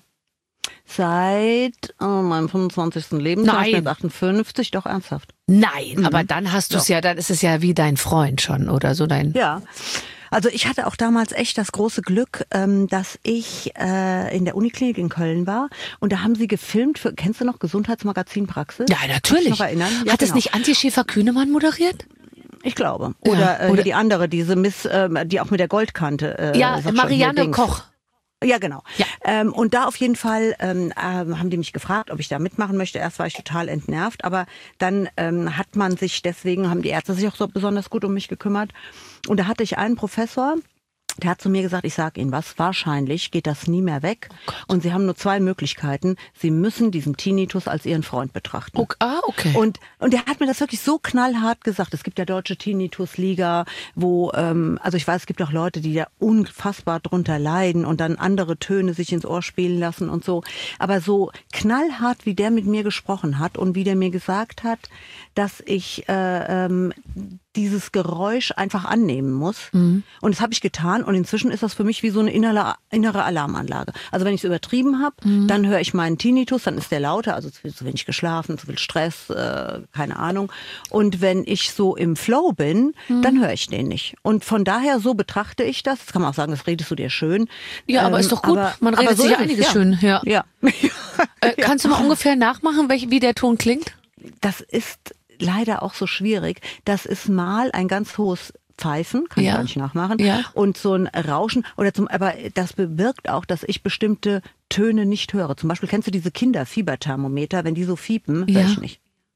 Seit oh, meinem fünfundzwanzigsten Lebensjahr, ich bin Nein. jetzt achtundfünfzig, doch ernsthaft. Nein, aber dann hast du es ja, dann ist es ja wie dein Freund schon oder so dein. Ja. Also ich hatte auch damals echt das große Glück, ähm, dass ich äh, in der Uniklinik in Köln war und da haben sie gefilmt für, kennst du noch Gesundheitsmagazin Praxis? Ja, Kannst du natürlich. dich noch erinnern? Ja, Hat es genau. nicht Antje Schäfer-Kühnemann moderiert? Ich glaube. Ja, Oder, äh, oder- die andere, diese Miss, äh, die auch mit der Goldkante. Äh, Ja, sag schon, Marianne hier Dings. Koch. Ja, genau. Ja. Ähm, und da auf jeden Fall ähm, ähm, haben die mich gefragt, ob ich da mitmachen möchte. Erst war ich total entnervt, aber dann ähm, hat man sich, deswegen haben die Ärzte sich auch so besonders gut um mich gekümmert. Und da hatte ich einen Professor, der hat zu mir gesagt, ich sage Ihnen was, wahrscheinlich geht das nie mehr weg. Und Sie haben nur zwei Möglichkeiten. Sie müssen diesen Tinnitus als Ihren Freund betrachten. Okay. Ah, okay. Und, und der hat mir das wirklich so knallhart gesagt. Es gibt ja deutsche Tinnitus-Liga, wo, ähm, also ich weiß, es gibt auch Leute, die da unfassbar drunter leiden und dann andere Töne sich ins Ohr spielen lassen und so. Aber so knallhart, wie der mit mir gesprochen hat und wie der mir gesagt hat, dass ich äh, ähm, dieses Geräusch einfach annehmen muss. Mhm. Und das habe ich getan und inzwischen ist das für mich wie so eine innere, innere Alarmanlage. Also wenn ich es übertrieben habe, Mhm. dann höre ich meinen Tinnitus, dann ist der lauter, also zu zu wenig geschlafen, zu viel Stress, äh, keine Ahnung. Und wenn ich so im Flow bin, Mhm. dann höre ich den nicht. Und von daher, so betrachte ich das. Jetzt kann man auch sagen, das redest du dir schön. Ja, aber Ähm, ist doch gut. aber- Man aber redet so sich ja ist es, einiges ja. schön. Ja. Ja. Äh, kannst du mal ungefähr nachmachen, welch, wie der Ton klingt? Das ist leider auch so schwierig. Das ist mal ein ganz hohes Pfeifen, kann Ja. ich gar nicht nachmachen, Ja. und so ein Rauschen. Oder zum, aber das bewirkt auch, dass ich bestimmte Töne nicht höre. Zum Beispiel kennst du diese Kinderfieberthermometer, wenn die so fiepen, höre Ja. ich nicht.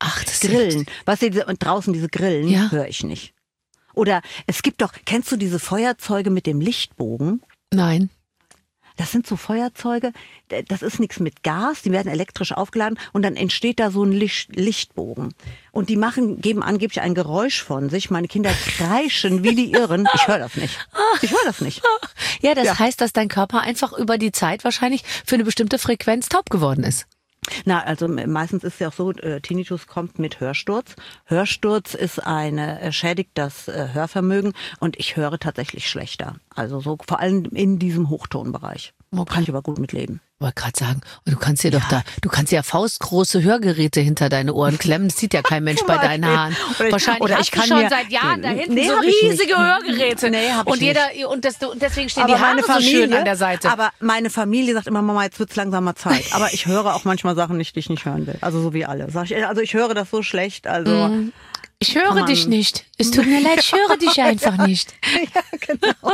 Ach, das Grillen. Was ihr und draußen diese Grillen Ja. höre ich nicht. Oder es gibt doch, kennst du diese Feuerzeuge mit dem Lichtbogen? Nein. Das sind so Feuerzeuge, das ist nichts mit Gas, die werden elektrisch aufgeladen und dann entsteht da so ein Licht, Lichtbogen. Und die machen, geben angeblich ein Geräusch von sich. Meine Kinder kreischen wie die Irren. Ich höre das nicht. Ich höre das nicht. Ja, das Ja. heißt, dass dein Körper einfach über die Zeit wahrscheinlich für eine bestimmte Frequenz taub geworden ist. Na, also meistens ist es ja auch so, äh, Tinnitus kommt mit Hörsturz. Hörsturz ist eine, äh, schädigt das äh, Hörvermögen und ich höre tatsächlich schlechter. Also so vor allem in diesem Hochtonbereich. Okay. Kann ich aber gut mitleben. Ich wollte gerade sagen, und du kannst dir doch da, du kannst ja faustgroße Hörgeräte hinter deine Ohren klemmen. Das sieht ja kein Mensch bei deinen Haaren. Oder ich- Wahrscheinlich oder hast ich du kann schon mir- seit Jahren da hinten Nee, so hab ich nicht. riesige Hörgeräte. Nee, hab ich und jeder und, das, und deswegen stehen die Aber Haare meine so schön Familie, an der Seite. aber meine Familie sagt immer, Mama, jetzt wird's langsam mal Zeit. Aber ich höre auch manchmal Sachen nicht, die ich nicht hören will. Also so wie alle. Sag ich, also ich höre das so schlecht. Also Ich höre Kann dich man- nicht. Es tut mir leid, ich höre dich einfach nicht. ja, genau.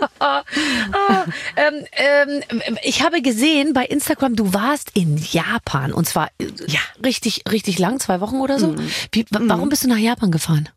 ähm, ähm, ich habe gesehen bei Instagram, du warst in Japan und zwar äh, Ja. richtig, richtig lang, zwei Wochen oder so. Wie, wa- warum bist du nach Japan gefahren?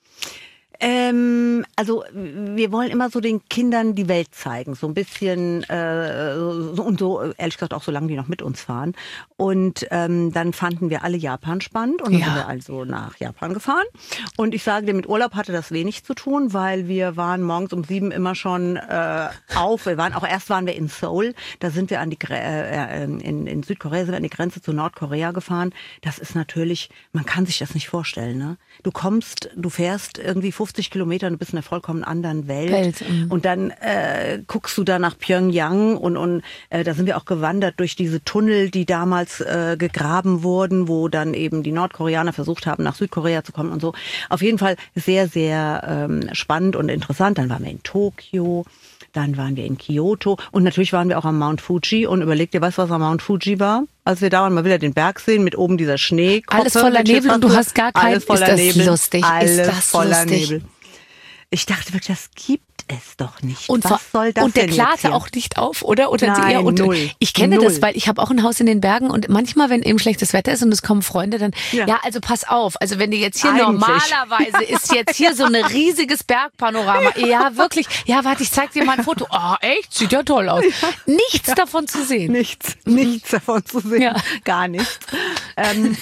Ähm, also wir wollen immer so den Kindern die Welt zeigen, so ein bisschen äh, so, und so ehrlich gesagt auch solange die noch mit uns fahren. Und ähm, dann fanden wir alle Japan spannend und dann Ja. sind wir also nach Japan gefahren. Und ich sage dir, mit Urlaub hatte das wenig zu tun, weil wir waren morgens um sieben immer schon äh, auf. Wir waren auch erst waren wir in Seoul, da sind wir an die Gre- äh, in, in Südkorea sind wir an die Grenze zu Nordkorea gefahren. Das ist natürlich, man kann sich das nicht vorstellen. Ne? Du kommst, du fährst irgendwie fünfzig Kilometer und du bist in einer vollkommen anderen Welt. Welt, mhm. Und dann äh, guckst du da nach Pyongyang und, und äh, da sind wir auch gewandert durch diese Tunnel, die damals äh, gegraben wurden, wo dann eben die Nordkoreaner versucht haben, nach Südkorea zu kommen und so. Auf jeden Fall sehr, sehr ähm, spannend und interessant. Dann waren wir in Tokio. Dann waren wir in Kyoto und natürlich waren wir auch am Mount Fuji und überleg dir, weißt du, was am Mount Fuji war? Als wir da waren, man will ja den Berg sehen mit oben dieser Schnee. Alles voller Nebel und du hast gar keinen. Alles voller Ist das Nebel. lustig? Ist Alles das voller lustig? Nebel. Ich dachte wirklich, das gibt es doch nicht. Und, was vor- soll das und der denn jetzt klarte hier? auch nicht auf, oder? Oder Nein, eher unter, null. Ich kenne Null. das, weil ich habe auch ein Haus in den Bergen und manchmal, wenn eben schlechtes Wetter ist und es kommen Freunde, dann, ja, Ja. also pass auf, also wenn du jetzt hier Eigentlich. normalerweise ist jetzt hier so ein riesiges Bergpanorama. Ja, wirklich. Ja, warte, ich zeig dir mal ein Foto. Oh, echt? Sieht ja toll aus. Nichts davon zu sehen. Nichts, nichts davon zu sehen. Ja. Gar nichts. ähm,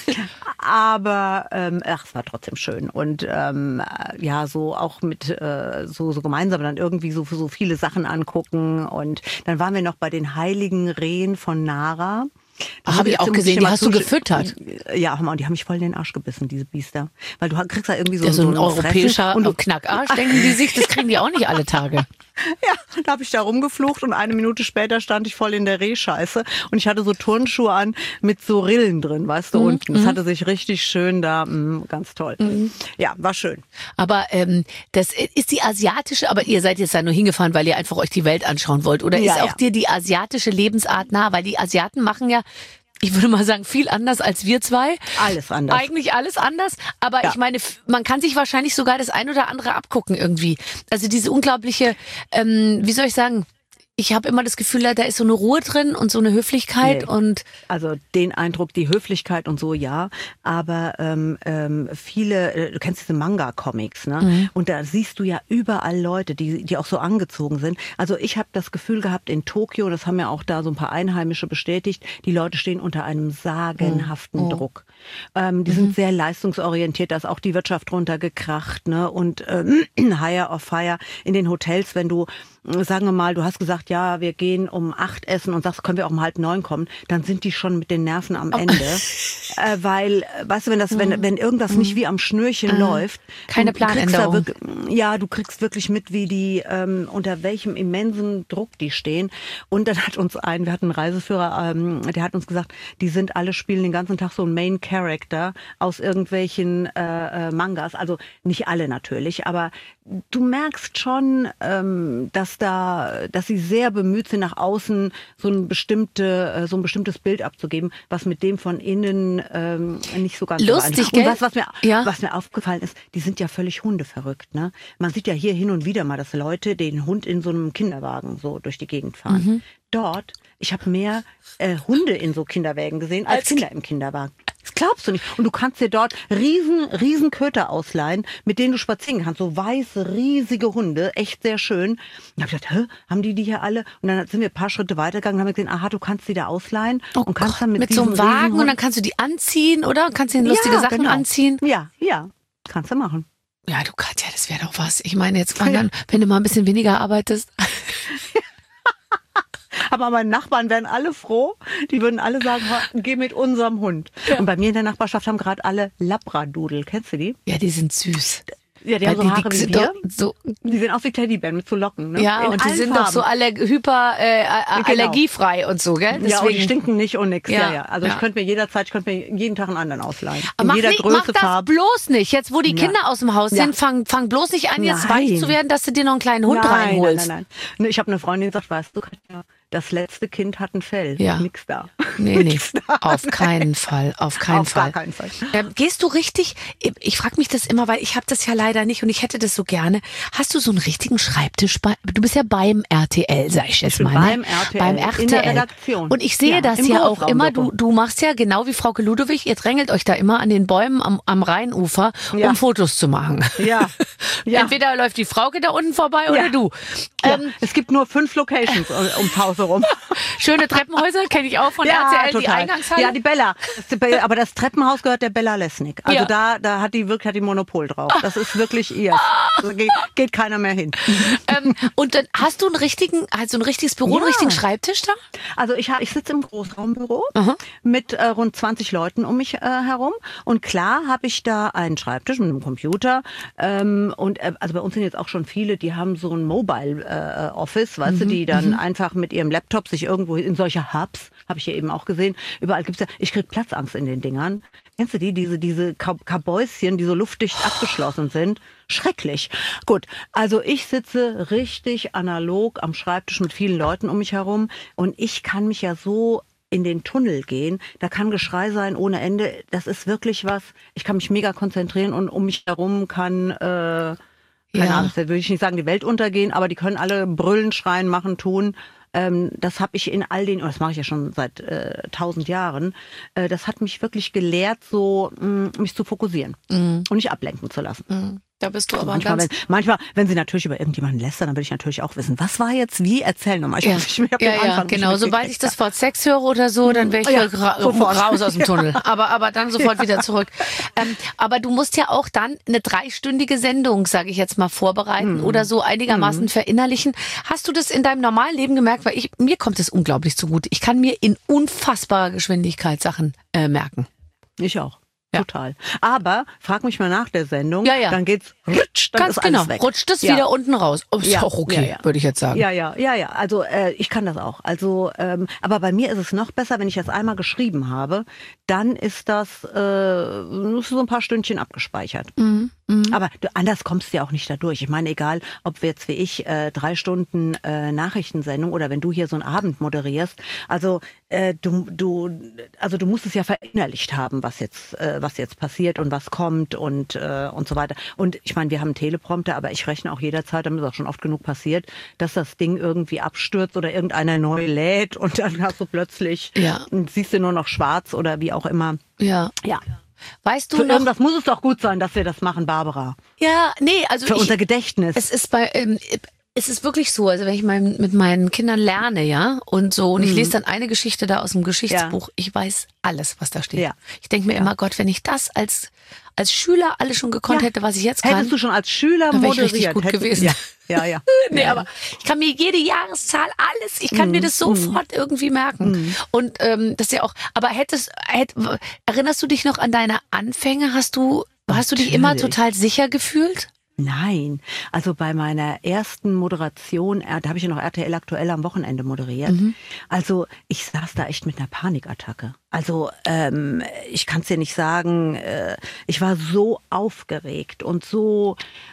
aber ähm, ach, es war trotzdem schön. Und ähm, ja, so auch mit äh, so, so gemeinsam dann irgendwie so, so viele Sachen angucken. Und dann waren wir noch bei den heiligen Rehen von Nara. Ah, hab ich Jetzt auch muss gesehen, dir die mal hast du zusch- gefüttert. Ja, Hammer, und die haben mich voll in den Arsch gebissen, diese Biester. Weil du kriegst da irgendwie so, Ja, so ein ein europäischer Fressen und du, Knackarsch, denken die sich, das kriegen die auch nicht alle Tage. ja, da habe ich da rumgeflucht und eine Minute später stand ich voll in der Rehscheiße und ich hatte so Turnschuhe an mit so Rillen drin, weißt du, unten. Das hatte sich richtig schön da, mh, ganz toll. Ja, war schön. Aber ähm, das ist die asiatische, aber ihr seid jetzt da nur hingefahren, weil ihr einfach euch die Welt anschauen wollt. Oder Ja, ist auch ja. dir die asiatische Lebensart nah? Weil die Asiaten machen ja, ich würde mal sagen, viel anders als wir zwei. Alles anders. Eigentlich alles anders. Aber Ja. ich meine, f- man kann sich wahrscheinlich sogar das ein oder andere abgucken irgendwie. Also diese unglaubliche, ähm, wie soll ich sagen, ich habe immer das Gefühl, da ist so eine Ruhe drin und so eine Höflichkeit Nee. und Also den Eindruck, die Höflichkeit und so, ja. Aber ähm, ähm, viele, äh, du kennst diese Manga-Comics, ne? Mhm. Und da siehst du ja überall Leute, die, die auch so angezogen sind. Also ich habe das Gefühl gehabt in Tokio, und das haben ja auch da so ein paar Einheimische bestätigt, die Leute stehen unter einem sagenhaften Mhm. Druck. Ähm, die sind sehr leistungsorientiert, da ist auch die Wirtschaft runtergekracht, ne? Und ähm, higher or fire in den Hotels, wenn du, äh, sagen wir mal, du hast gesagt, ja, wir gehen um acht essen und sagst, können wir auch um halb neun kommen, dann sind die schon mit den Nerven am Ende. äh, weil, äh, weißt du, wenn das, wenn, wenn irgendwas nicht wie am Schnürchen läuft, Keine du kriegst da Planänderung. wirklich, ja, du kriegst wirklich mit, wie die, ähm, unter welchem immensen Druck die stehen. Und dann hat uns ein, wir hatten einen Reiseführer, ähm, der hat uns gesagt, die sind alle spielen den ganzen Tag so ein Main Character aus irgendwelchen äh, äh, Mangas. Also nicht alle natürlich, aber du merkst schon, ähm, dass da, dass sie sehr bemüht sind, nach außen so ein bestimmte, äh, so ein bestimmtes Bild abzugeben, was mit dem von innen ähm, nicht so ganz Lustig, übereinstimmt. gell? Und was, was mir, Ja. was mir aufgefallen ist, die sind ja völlig hundeverrückt. Ne? Man sieht ja hier hin und wieder mal, dass Leute den Hund in so einem Kinderwagen so durch die Gegend fahren. Mhm. Dort, ich habe mehr äh, Hunde in so Kinderwägen gesehen als, Als Kinder im Kinderwagen. glaubst du nicht. Und du kannst dir dort riesen, riesen Köter ausleihen, mit denen du spazieren kannst. So weiße, riesige Hunde, echt sehr schön. Da habe ich gedacht, hä, haben die die hier alle? Und dann sind wir ein paar Schritte weitergegangen und haben gesehen, aha, du kannst die da ausleihen. Oh und kannst Gott, dann mit, mit so einem Wagen Riesenhund- und dann kannst du die anziehen, oder? Kannst du ihnen lustige Ja, Sachen genau. anziehen? Ja, ja, kannst du machen. Ja, du Katja, das wäre doch was. Ich meine, jetzt mal dann, wenn du mal ein bisschen weniger arbeitest. Aber meine Nachbarn wären alle froh. Die würden alle sagen, geh mit unserem Hund. Ja. Und bei mir in der Nachbarschaft haben gerade alle Labradoodle. Kennst du die? Ja, die sind süß. Ja, die Weil haben so Haare die wie sind wir. doch so, Die sehen aus wie Teddybären mit so Locken. Ne? ja, In und die allen sind Farben. doch so aller, hyper äh, Genau. allergiefrei und so, gell? Ja, und die stinken nicht und nix. Ja, Ja, ja. Also ja. ich könnte mir jederzeit, ich könnte mir jeden Tag einen anderen ausleihen. Aber In mach, jeder nicht, Größe, mach das Farbe. bloß nicht. Jetzt, wo die Ja. Kinder aus dem Haus Ja. sind, fang, fang bloß nicht an, jetzt Nein. weich zu werden, dass du dir noch einen kleinen Hund nein, reinholst. nein, nein, nein. Ich habe eine Freundin, die sagt, weißt du, Katja, das letzte Kind hat ein Fell. Ja. Nix da. Nee, nee, Nix da. auf keinen Fall, auf keinen Auf Fall. gar keinen Fall. Ähm, gehst du richtig, ich frage mich das immer, weil ich habe das ja leider nicht und ich hätte das so gerne. Hast du so einen richtigen Schreibtisch bei, du bist ja beim R T L, sag ich jetzt bin mal. beim ne? R T L, Beim R T L. in der Redaktion. Und ich sehe Ja, das im ja auch immer, Großraumbüro. du, du machst ja genau wie Frauke Ludewig, ihr drängelt euch da immer an den Bäumen am, am Rheinufer, Ja. um Fotos zu machen. Ja. Ja. Entweder läuft die Frauke da unten vorbei Ja. oder du. Ja. Ähm, Es gibt nur fünf Locations ums Haus herum. schöne Treppenhäuser, kenne ich auch von R T L, die Eingangshalle. Ja, die Bella. Das ist die Bella. Aber das Treppenhaus gehört der Bella Lesnick. Also Ja. da, da hat die wirklich hat die Monopol drauf. Das ist wirklich ihr. Da geht, geht keiner mehr hin. ähm, und dann hast du einen richtigen, also ein richtiges Büro, einen Ja. richtigen Schreibtisch da? Also ich, hab- ich sitze im Großraumbüro Aha. mit äh, rund zwanzig Leuten um mich äh, herum. Und klar habe ich da einen Schreibtisch mit einem Computer. Ähm, und äh, also bei uns sind jetzt auch schon viele, die haben so ein Mobile äh, Office, weißt Mhm. du, die dann einfach mit ihrem Laptop sich irgendwo in solche Hubs, habe ich hier eben auch gesehen, überall gibt's ja, ich krieg Platzangst in den Dingern. Kennst du die, diese, diese Kab- Kabäuschen, die so luftdicht abgeschlossen sind? Schrecklich. Gut, also ich sitze richtig analog am Schreibtisch mit vielen Leuten um mich herum und ich kann mich ja so in den Tunnel gehen. Da kann Geschrei sein ohne Ende. Das ist wirklich was. Ich kann mich mega konzentrieren und um mich herum kann, äh, keine Ja. Ahnung, da würde ich nicht sagen, die Welt untergehen, aber die können alle brüllen, schreien, machen, tun. Ähm, das habe ich in all den, das mache ich ja schon seit äh, tausend Jahren, äh, das hat mich wirklich gelehrt, so mh, mich zu fokussieren Mhm. und nicht ablenken zu lassen. Mhm. Da bist du aber Manchmal ganz... wenn, manchmal, wenn sie natürlich über irgendjemanden lästern, dann will ich natürlich auch wissen, was war jetzt wie? Erzähl nochmal. Ich, Ja, ich, ich hab ja, den ja Anfang nicht genau. Sobald ich mitgekriegt. das Wort Sex höre oder so, dann wäre ich Ja, ra sofort. raus aus dem Tunnel. Aber, aber dann sofort wieder zurück. Ähm, aber du musst ja auch dann eine dreistündige Sendung, sage ich jetzt mal, vorbereiten Mhm. oder so einigermaßen verinnerlichen. Hast du das in deinem normalen Leben gemerkt? Weil ich, mir kommt es unglaublich zugute. Ich kann mir in unfassbarer Geschwindigkeit Sachen äh, merken. Ich auch. Ja. Total. Aber frag mich mal nach der Sendung, Ja, ja. dann geht's rutsch, dann Ganz ist genau. alles weg. Rutscht es Ja. wieder unten raus. Oh, ist Ja, auch okay, ja, ja. würde ich jetzt sagen. Ja, ja, ja, ja. Also äh, ich kann das auch. Also, ähm, aber bei mir ist es noch besser, wenn ich das einmal geschrieben habe, dann ist das äh, nur so ein paar Stündchen abgespeichert. Mhm. Mhm. Aber du, anders kommst du ja auch nicht da durch. Ich meine, egal, ob wir jetzt wie ich äh, drei Stunden äh, Nachrichtensendung oder wenn du hier so einen Abend moderierst, also äh, du, du, also du musst es ja verinnerlicht haben, was jetzt, äh, was jetzt passiert und was kommt und äh, und so weiter. Und ich meine, wir haben einen Teleprompter, aber ich rechne auch jederzeit, damit ist auch schon oft genug passiert, dass das Ding irgendwie abstürzt oder irgendeiner neu lädt und dann hast du plötzlich Ja. und siehst du nur noch schwarz oder wie auch immer. Ja. Ja. Weißt du Für noch? irgendwas muss es doch gut sein, dass wir das machen, Barbara. Ja, nee, also Für ich, unser Gedächtnis. Es ist bei, ähm, es ist wirklich so, also wenn ich mein, mit meinen Kindern lerne, ja, und so, und ich Mhm. lese dann eine Geschichte da aus dem Geschichtsbuch, ich weiß alles, was da steht. Ja. Ich denke mir immer, Gott, wenn ich das als, als Schüler alles schon gekonnt Ja. hätte, was ich jetzt kann, Hättest du schon als Schüler dann wär ich moderiert. richtig gut hättest, gewesen. Ja, ja. ja. nee, ja. aber ich kann mir jede Jahreszahl, alles, ich kann Mhm. mir das sofort irgendwie merken. Mhm. Und ähm, das ist ja auch, aber hättest, hätt, erinnerst du dich noch an deine Anfänge? Hast du, hast du dich immer Natürlich. total sicher gefühlt? Nein, also bei meiner ersten Moderation, äh, da habe ich ja noch R T L aktuell am Wochenende moderiert. Mhm. Also ich saß da echt mit einer Panikattacke. Also ähm, ich kann es dir nicht sagen, äh, ich war so aufgeregt und so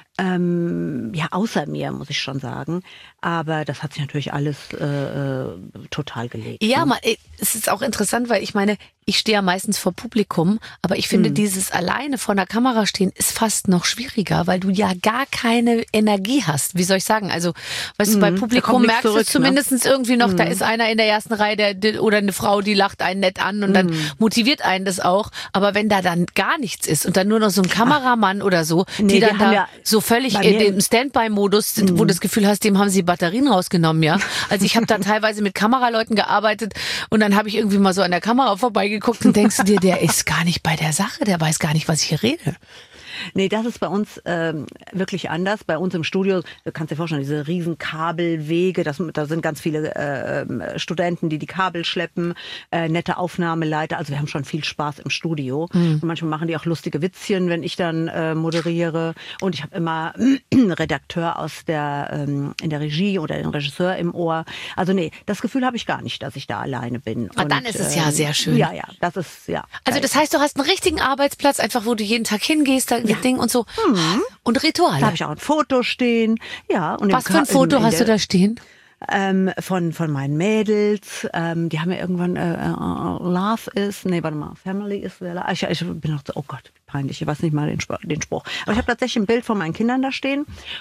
ähm, ja außer mir, muss ich schon sagen. Aber das hat sich natürlich alles äh, äh, total gelegt. Ja, ne? man, es ist auch interessant, weil ich meine, ich stehe ja meistens vor Publikum, aber ich finde, mhm. dieses alleine vor der Kamera stehen ist fast noch schwieriger, weil du ja gar keine Energie hast. Wie soll ich sagen? Also, weißt du, bei Mhm. Publikum merkst du zurück, zumindest ne? irgendwie noch, Mhm. da ist einer in der ersten Reihe der, der, oder eine Frau, die lacht einen nett an und dann Mhm. motiviert einen das auch. Aber wenn da dann gar nichts ist und dann nur noch so ein Kameramann oder so, Nee, die wir dann haben da ja so völlig bei in mir- dem Standby-Modus sind, wo du das Gefühl hast, dem haben sie Batterien rausgenommen, ja. Also ich habe da teilweise mit Kameraleuten gearbeitet und dann habe ich irgendwie mal so an der Kamera vorbeigeguckt und denkst du dir, der ist gar nicht bei der Sache, der weiß gar nicht, was ich hier rede. Nee, das ist bei uns ähm, wirklich anders. Bei uns im Studio, du kannst dir vorstellen, diese riesen Kabelwege, das, da sind ganz viele äh, Studenten, die die Kabel schleppen, äh, nette Aufnahmeleiter. Also wir haben schon viel Spaß im Studio. Mhm. Und manchmal machen die auch lustige Witzchen, wenn ich dann äh, moderiere. Und ich habe immer einen Redakteur aus der ähm, in der Regie oder den Regisseur im Ohr. Also nee, das Gefühl habe ich gar nicht, dass ich da alleine bin. Ah, dann ist es ja sehr schön. Ja, ja, das ist ja. Also das heißt, du hast einen richtigen Arbeitsplatz, einfach wo du jeden Tag hingehst, da ja. Ding und so. Mhm. Und Rituale. Da habe ich auch ein Foto stehen. Ja, und was für ein Foto hast du da stehen? Ähm, von, von meinen Mädels. Ähm, die haben ja irgendwann äh, äh, Love is, nee, warte mal, Family is there. Ich, ich bin noch so, oh Gott, wie peinlich, ich weiß nicht mal den, den Spruch. Aber ich habe tatsächlich ein Bild von meinen Kindern da stehen.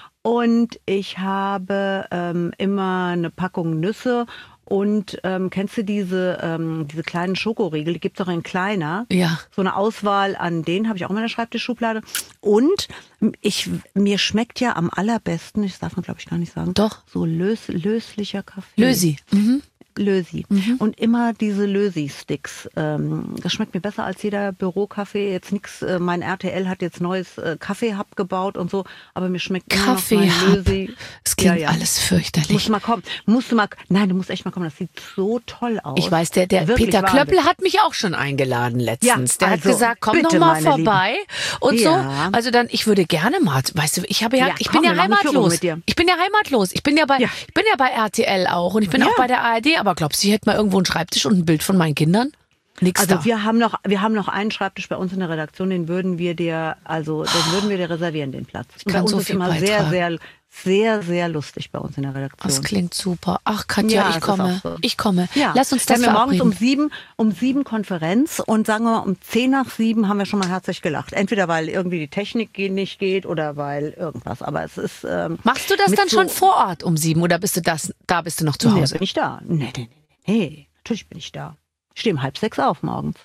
Und ich habe ähm, immer eine Packung Nüsse. Und ähm, kennst du diese ähm, diese kleinen Schokoriegel? Die gibt's auch in kleiner. Ja. So eine Auswahl an denen habe ich auch in meiner Schreibtischschublade. Und ich mir schmeckt ja am allerbesten, das darf man glaube ich gar nicht sagen. Doch. So lös, löslicher Kaffee. Lösi. Mhm. Lösi. Mhm. Und immer diese Lösi-Sticks. Ähm, das schmeckt mir besser als jeder Bürokaffee. Jetzt nix, äh, mein R T L hat jetzt neues äh, Kaffee-Hub gebaut und so, aber mir schmeckt immer noch mein Lösi. Es klingt ja, ja. alles fürchterlich. Musst du mal kommen. Musst du mal, nein, du musst echt mal kommen. Das sieht so toll aus. Ich weiß, der, der Wirklich Peter Wahnsinn. Klöppel hat mich auch schon eingeladen letztens. Ja, der also, hat gesagt, komm bitte, doch mal meine vorbei und Ja. so. Also dann, ich würde gerne mal, weißt du, ich habe ja, Ja, ich komm, bin ja wir machen eine Führung heimatlos. mit dir. Ich bin ja heimatlos. Ich bin ja bei, Ja. ich bin ja bei R T L auch und ich bin Ja. auch bei der A R D. Aber glaubst du, ich hätte mal irgendwo einen Schreibtisch und ein Bild von meinen Kindern? Nix Also da. wir haben noch, wir haben noch einen Schreibtisch bei uns in der Redaktion, den würden wir dir, also den würden wir dir reservieren, den Platz. Ich kann bei uns so ist viel immer sehr, beitragen. sehr, sehr, sehr lustig bei uns in der Redaktion. Das klingt super. Ach Katja, Ja, ich es ist komme. auch so. Ich komme. Ja. Lass uns das Wenn wir morgens verabreden. um sieben, um sieben Konferenz und sagen wir mal um zehn nach sieben haben wir schon mal herzlich gelacht. Entweder weil irgendwie die Technik ge- nicht geht oder weil irgendwas. Aber es ist. Ähm, Machst du das mit dann so- schon vor Ort um sieben oder bist du das, da bist du noch zu Nee, Hause? bin ich da? Nee, nee, nee. Nee, natürlich bin ich da. Ich stehe um halb sechs auf morgens.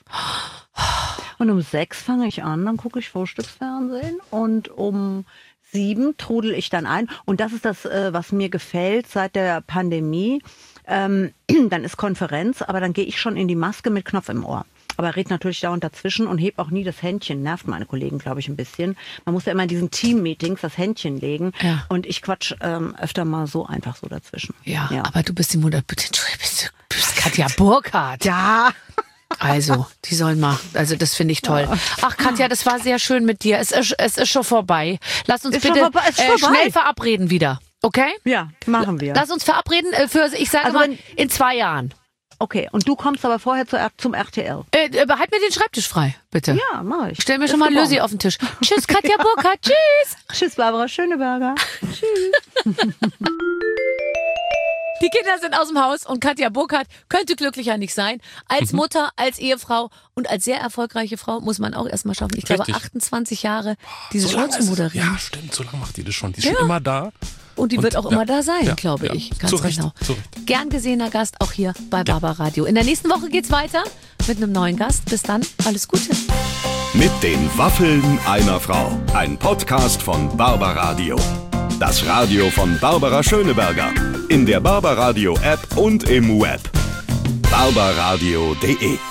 Und um sechs fange ich an, dann gucke ich Frühstücksfernsehen und um sieben trudel ich dann ein. Und das ist das, äh, was mir gefällt seit der Pandemie. Ähm, dann ist Konferenz, aber dann gehe ich schon in die Maske mit Knopf im Ohr. Aber red natürlich dauernd dazwischen und heb auch nie das Händchen. Nervt meine Kollegen, glaube ich, ein bisschen. Man muss ja immer in diesen Team-Meetings das Händchen legen. Ja. Und ich quatsch ähm, öfter mal so einfach so dazwischen. Ja, aber du bist die Mutter, bitte, Entschuldigung, bist, du bist Katja Burkhardt. Ja. Also, die sollen mal, also das finde ich toll. Ach Katja, das war sehr schön mit dir. Es ist, es ist schon vorbei. Lass uns Ist schon bitte vorbei, ist äh, vorbei. schnell verabreden wieder, okay? Ja, machen wir. Lass uns verabreden äh, für, ich sage Also mal, wenn- in zwei Jahren. Okay, und du kommst aber vorher zu, zum R T L. Äh, äh, halt mir den Schreibtisch frei, bitte. Ja, mach ich. Stell mir Ist schon mal ein gewonnen. Lösi auf den Tisch. Tschüss, Katja Burkhardt, tschüss. Tschüss, Barbara Schöneberger. Die Kinder sind aus dem Haus und Katja Burkhardt könnte glücklicher nicht sein. Als Mutter, als Ehefrau und als sehr erfolgreiche Frau muss man auch erstmal schaffen. Ich glaube, Richtig. achtundzwanzig Jahre diese So Show lange zu ist es- moderieren. Ja, stimmt, so lange macht die das schon. Die ist Ja. schon immer da. Und die Und- wird auch ja, immer da sein, ja, glaube ja. ich. Ganz Zu Recht, genau. zu Recht. Gern gesehener Gast auch hier bei Barbara Radio. In der nächsten Woche geht's weiter mit einem neuen Gast. Bis dann, alles Gute. Mit den Waffeln einer Frau. Ein Podcast von Barbaradio. Das Radio von Barbara Schöneberger. In der Barbaradio App und im Web. barbaradio punkt de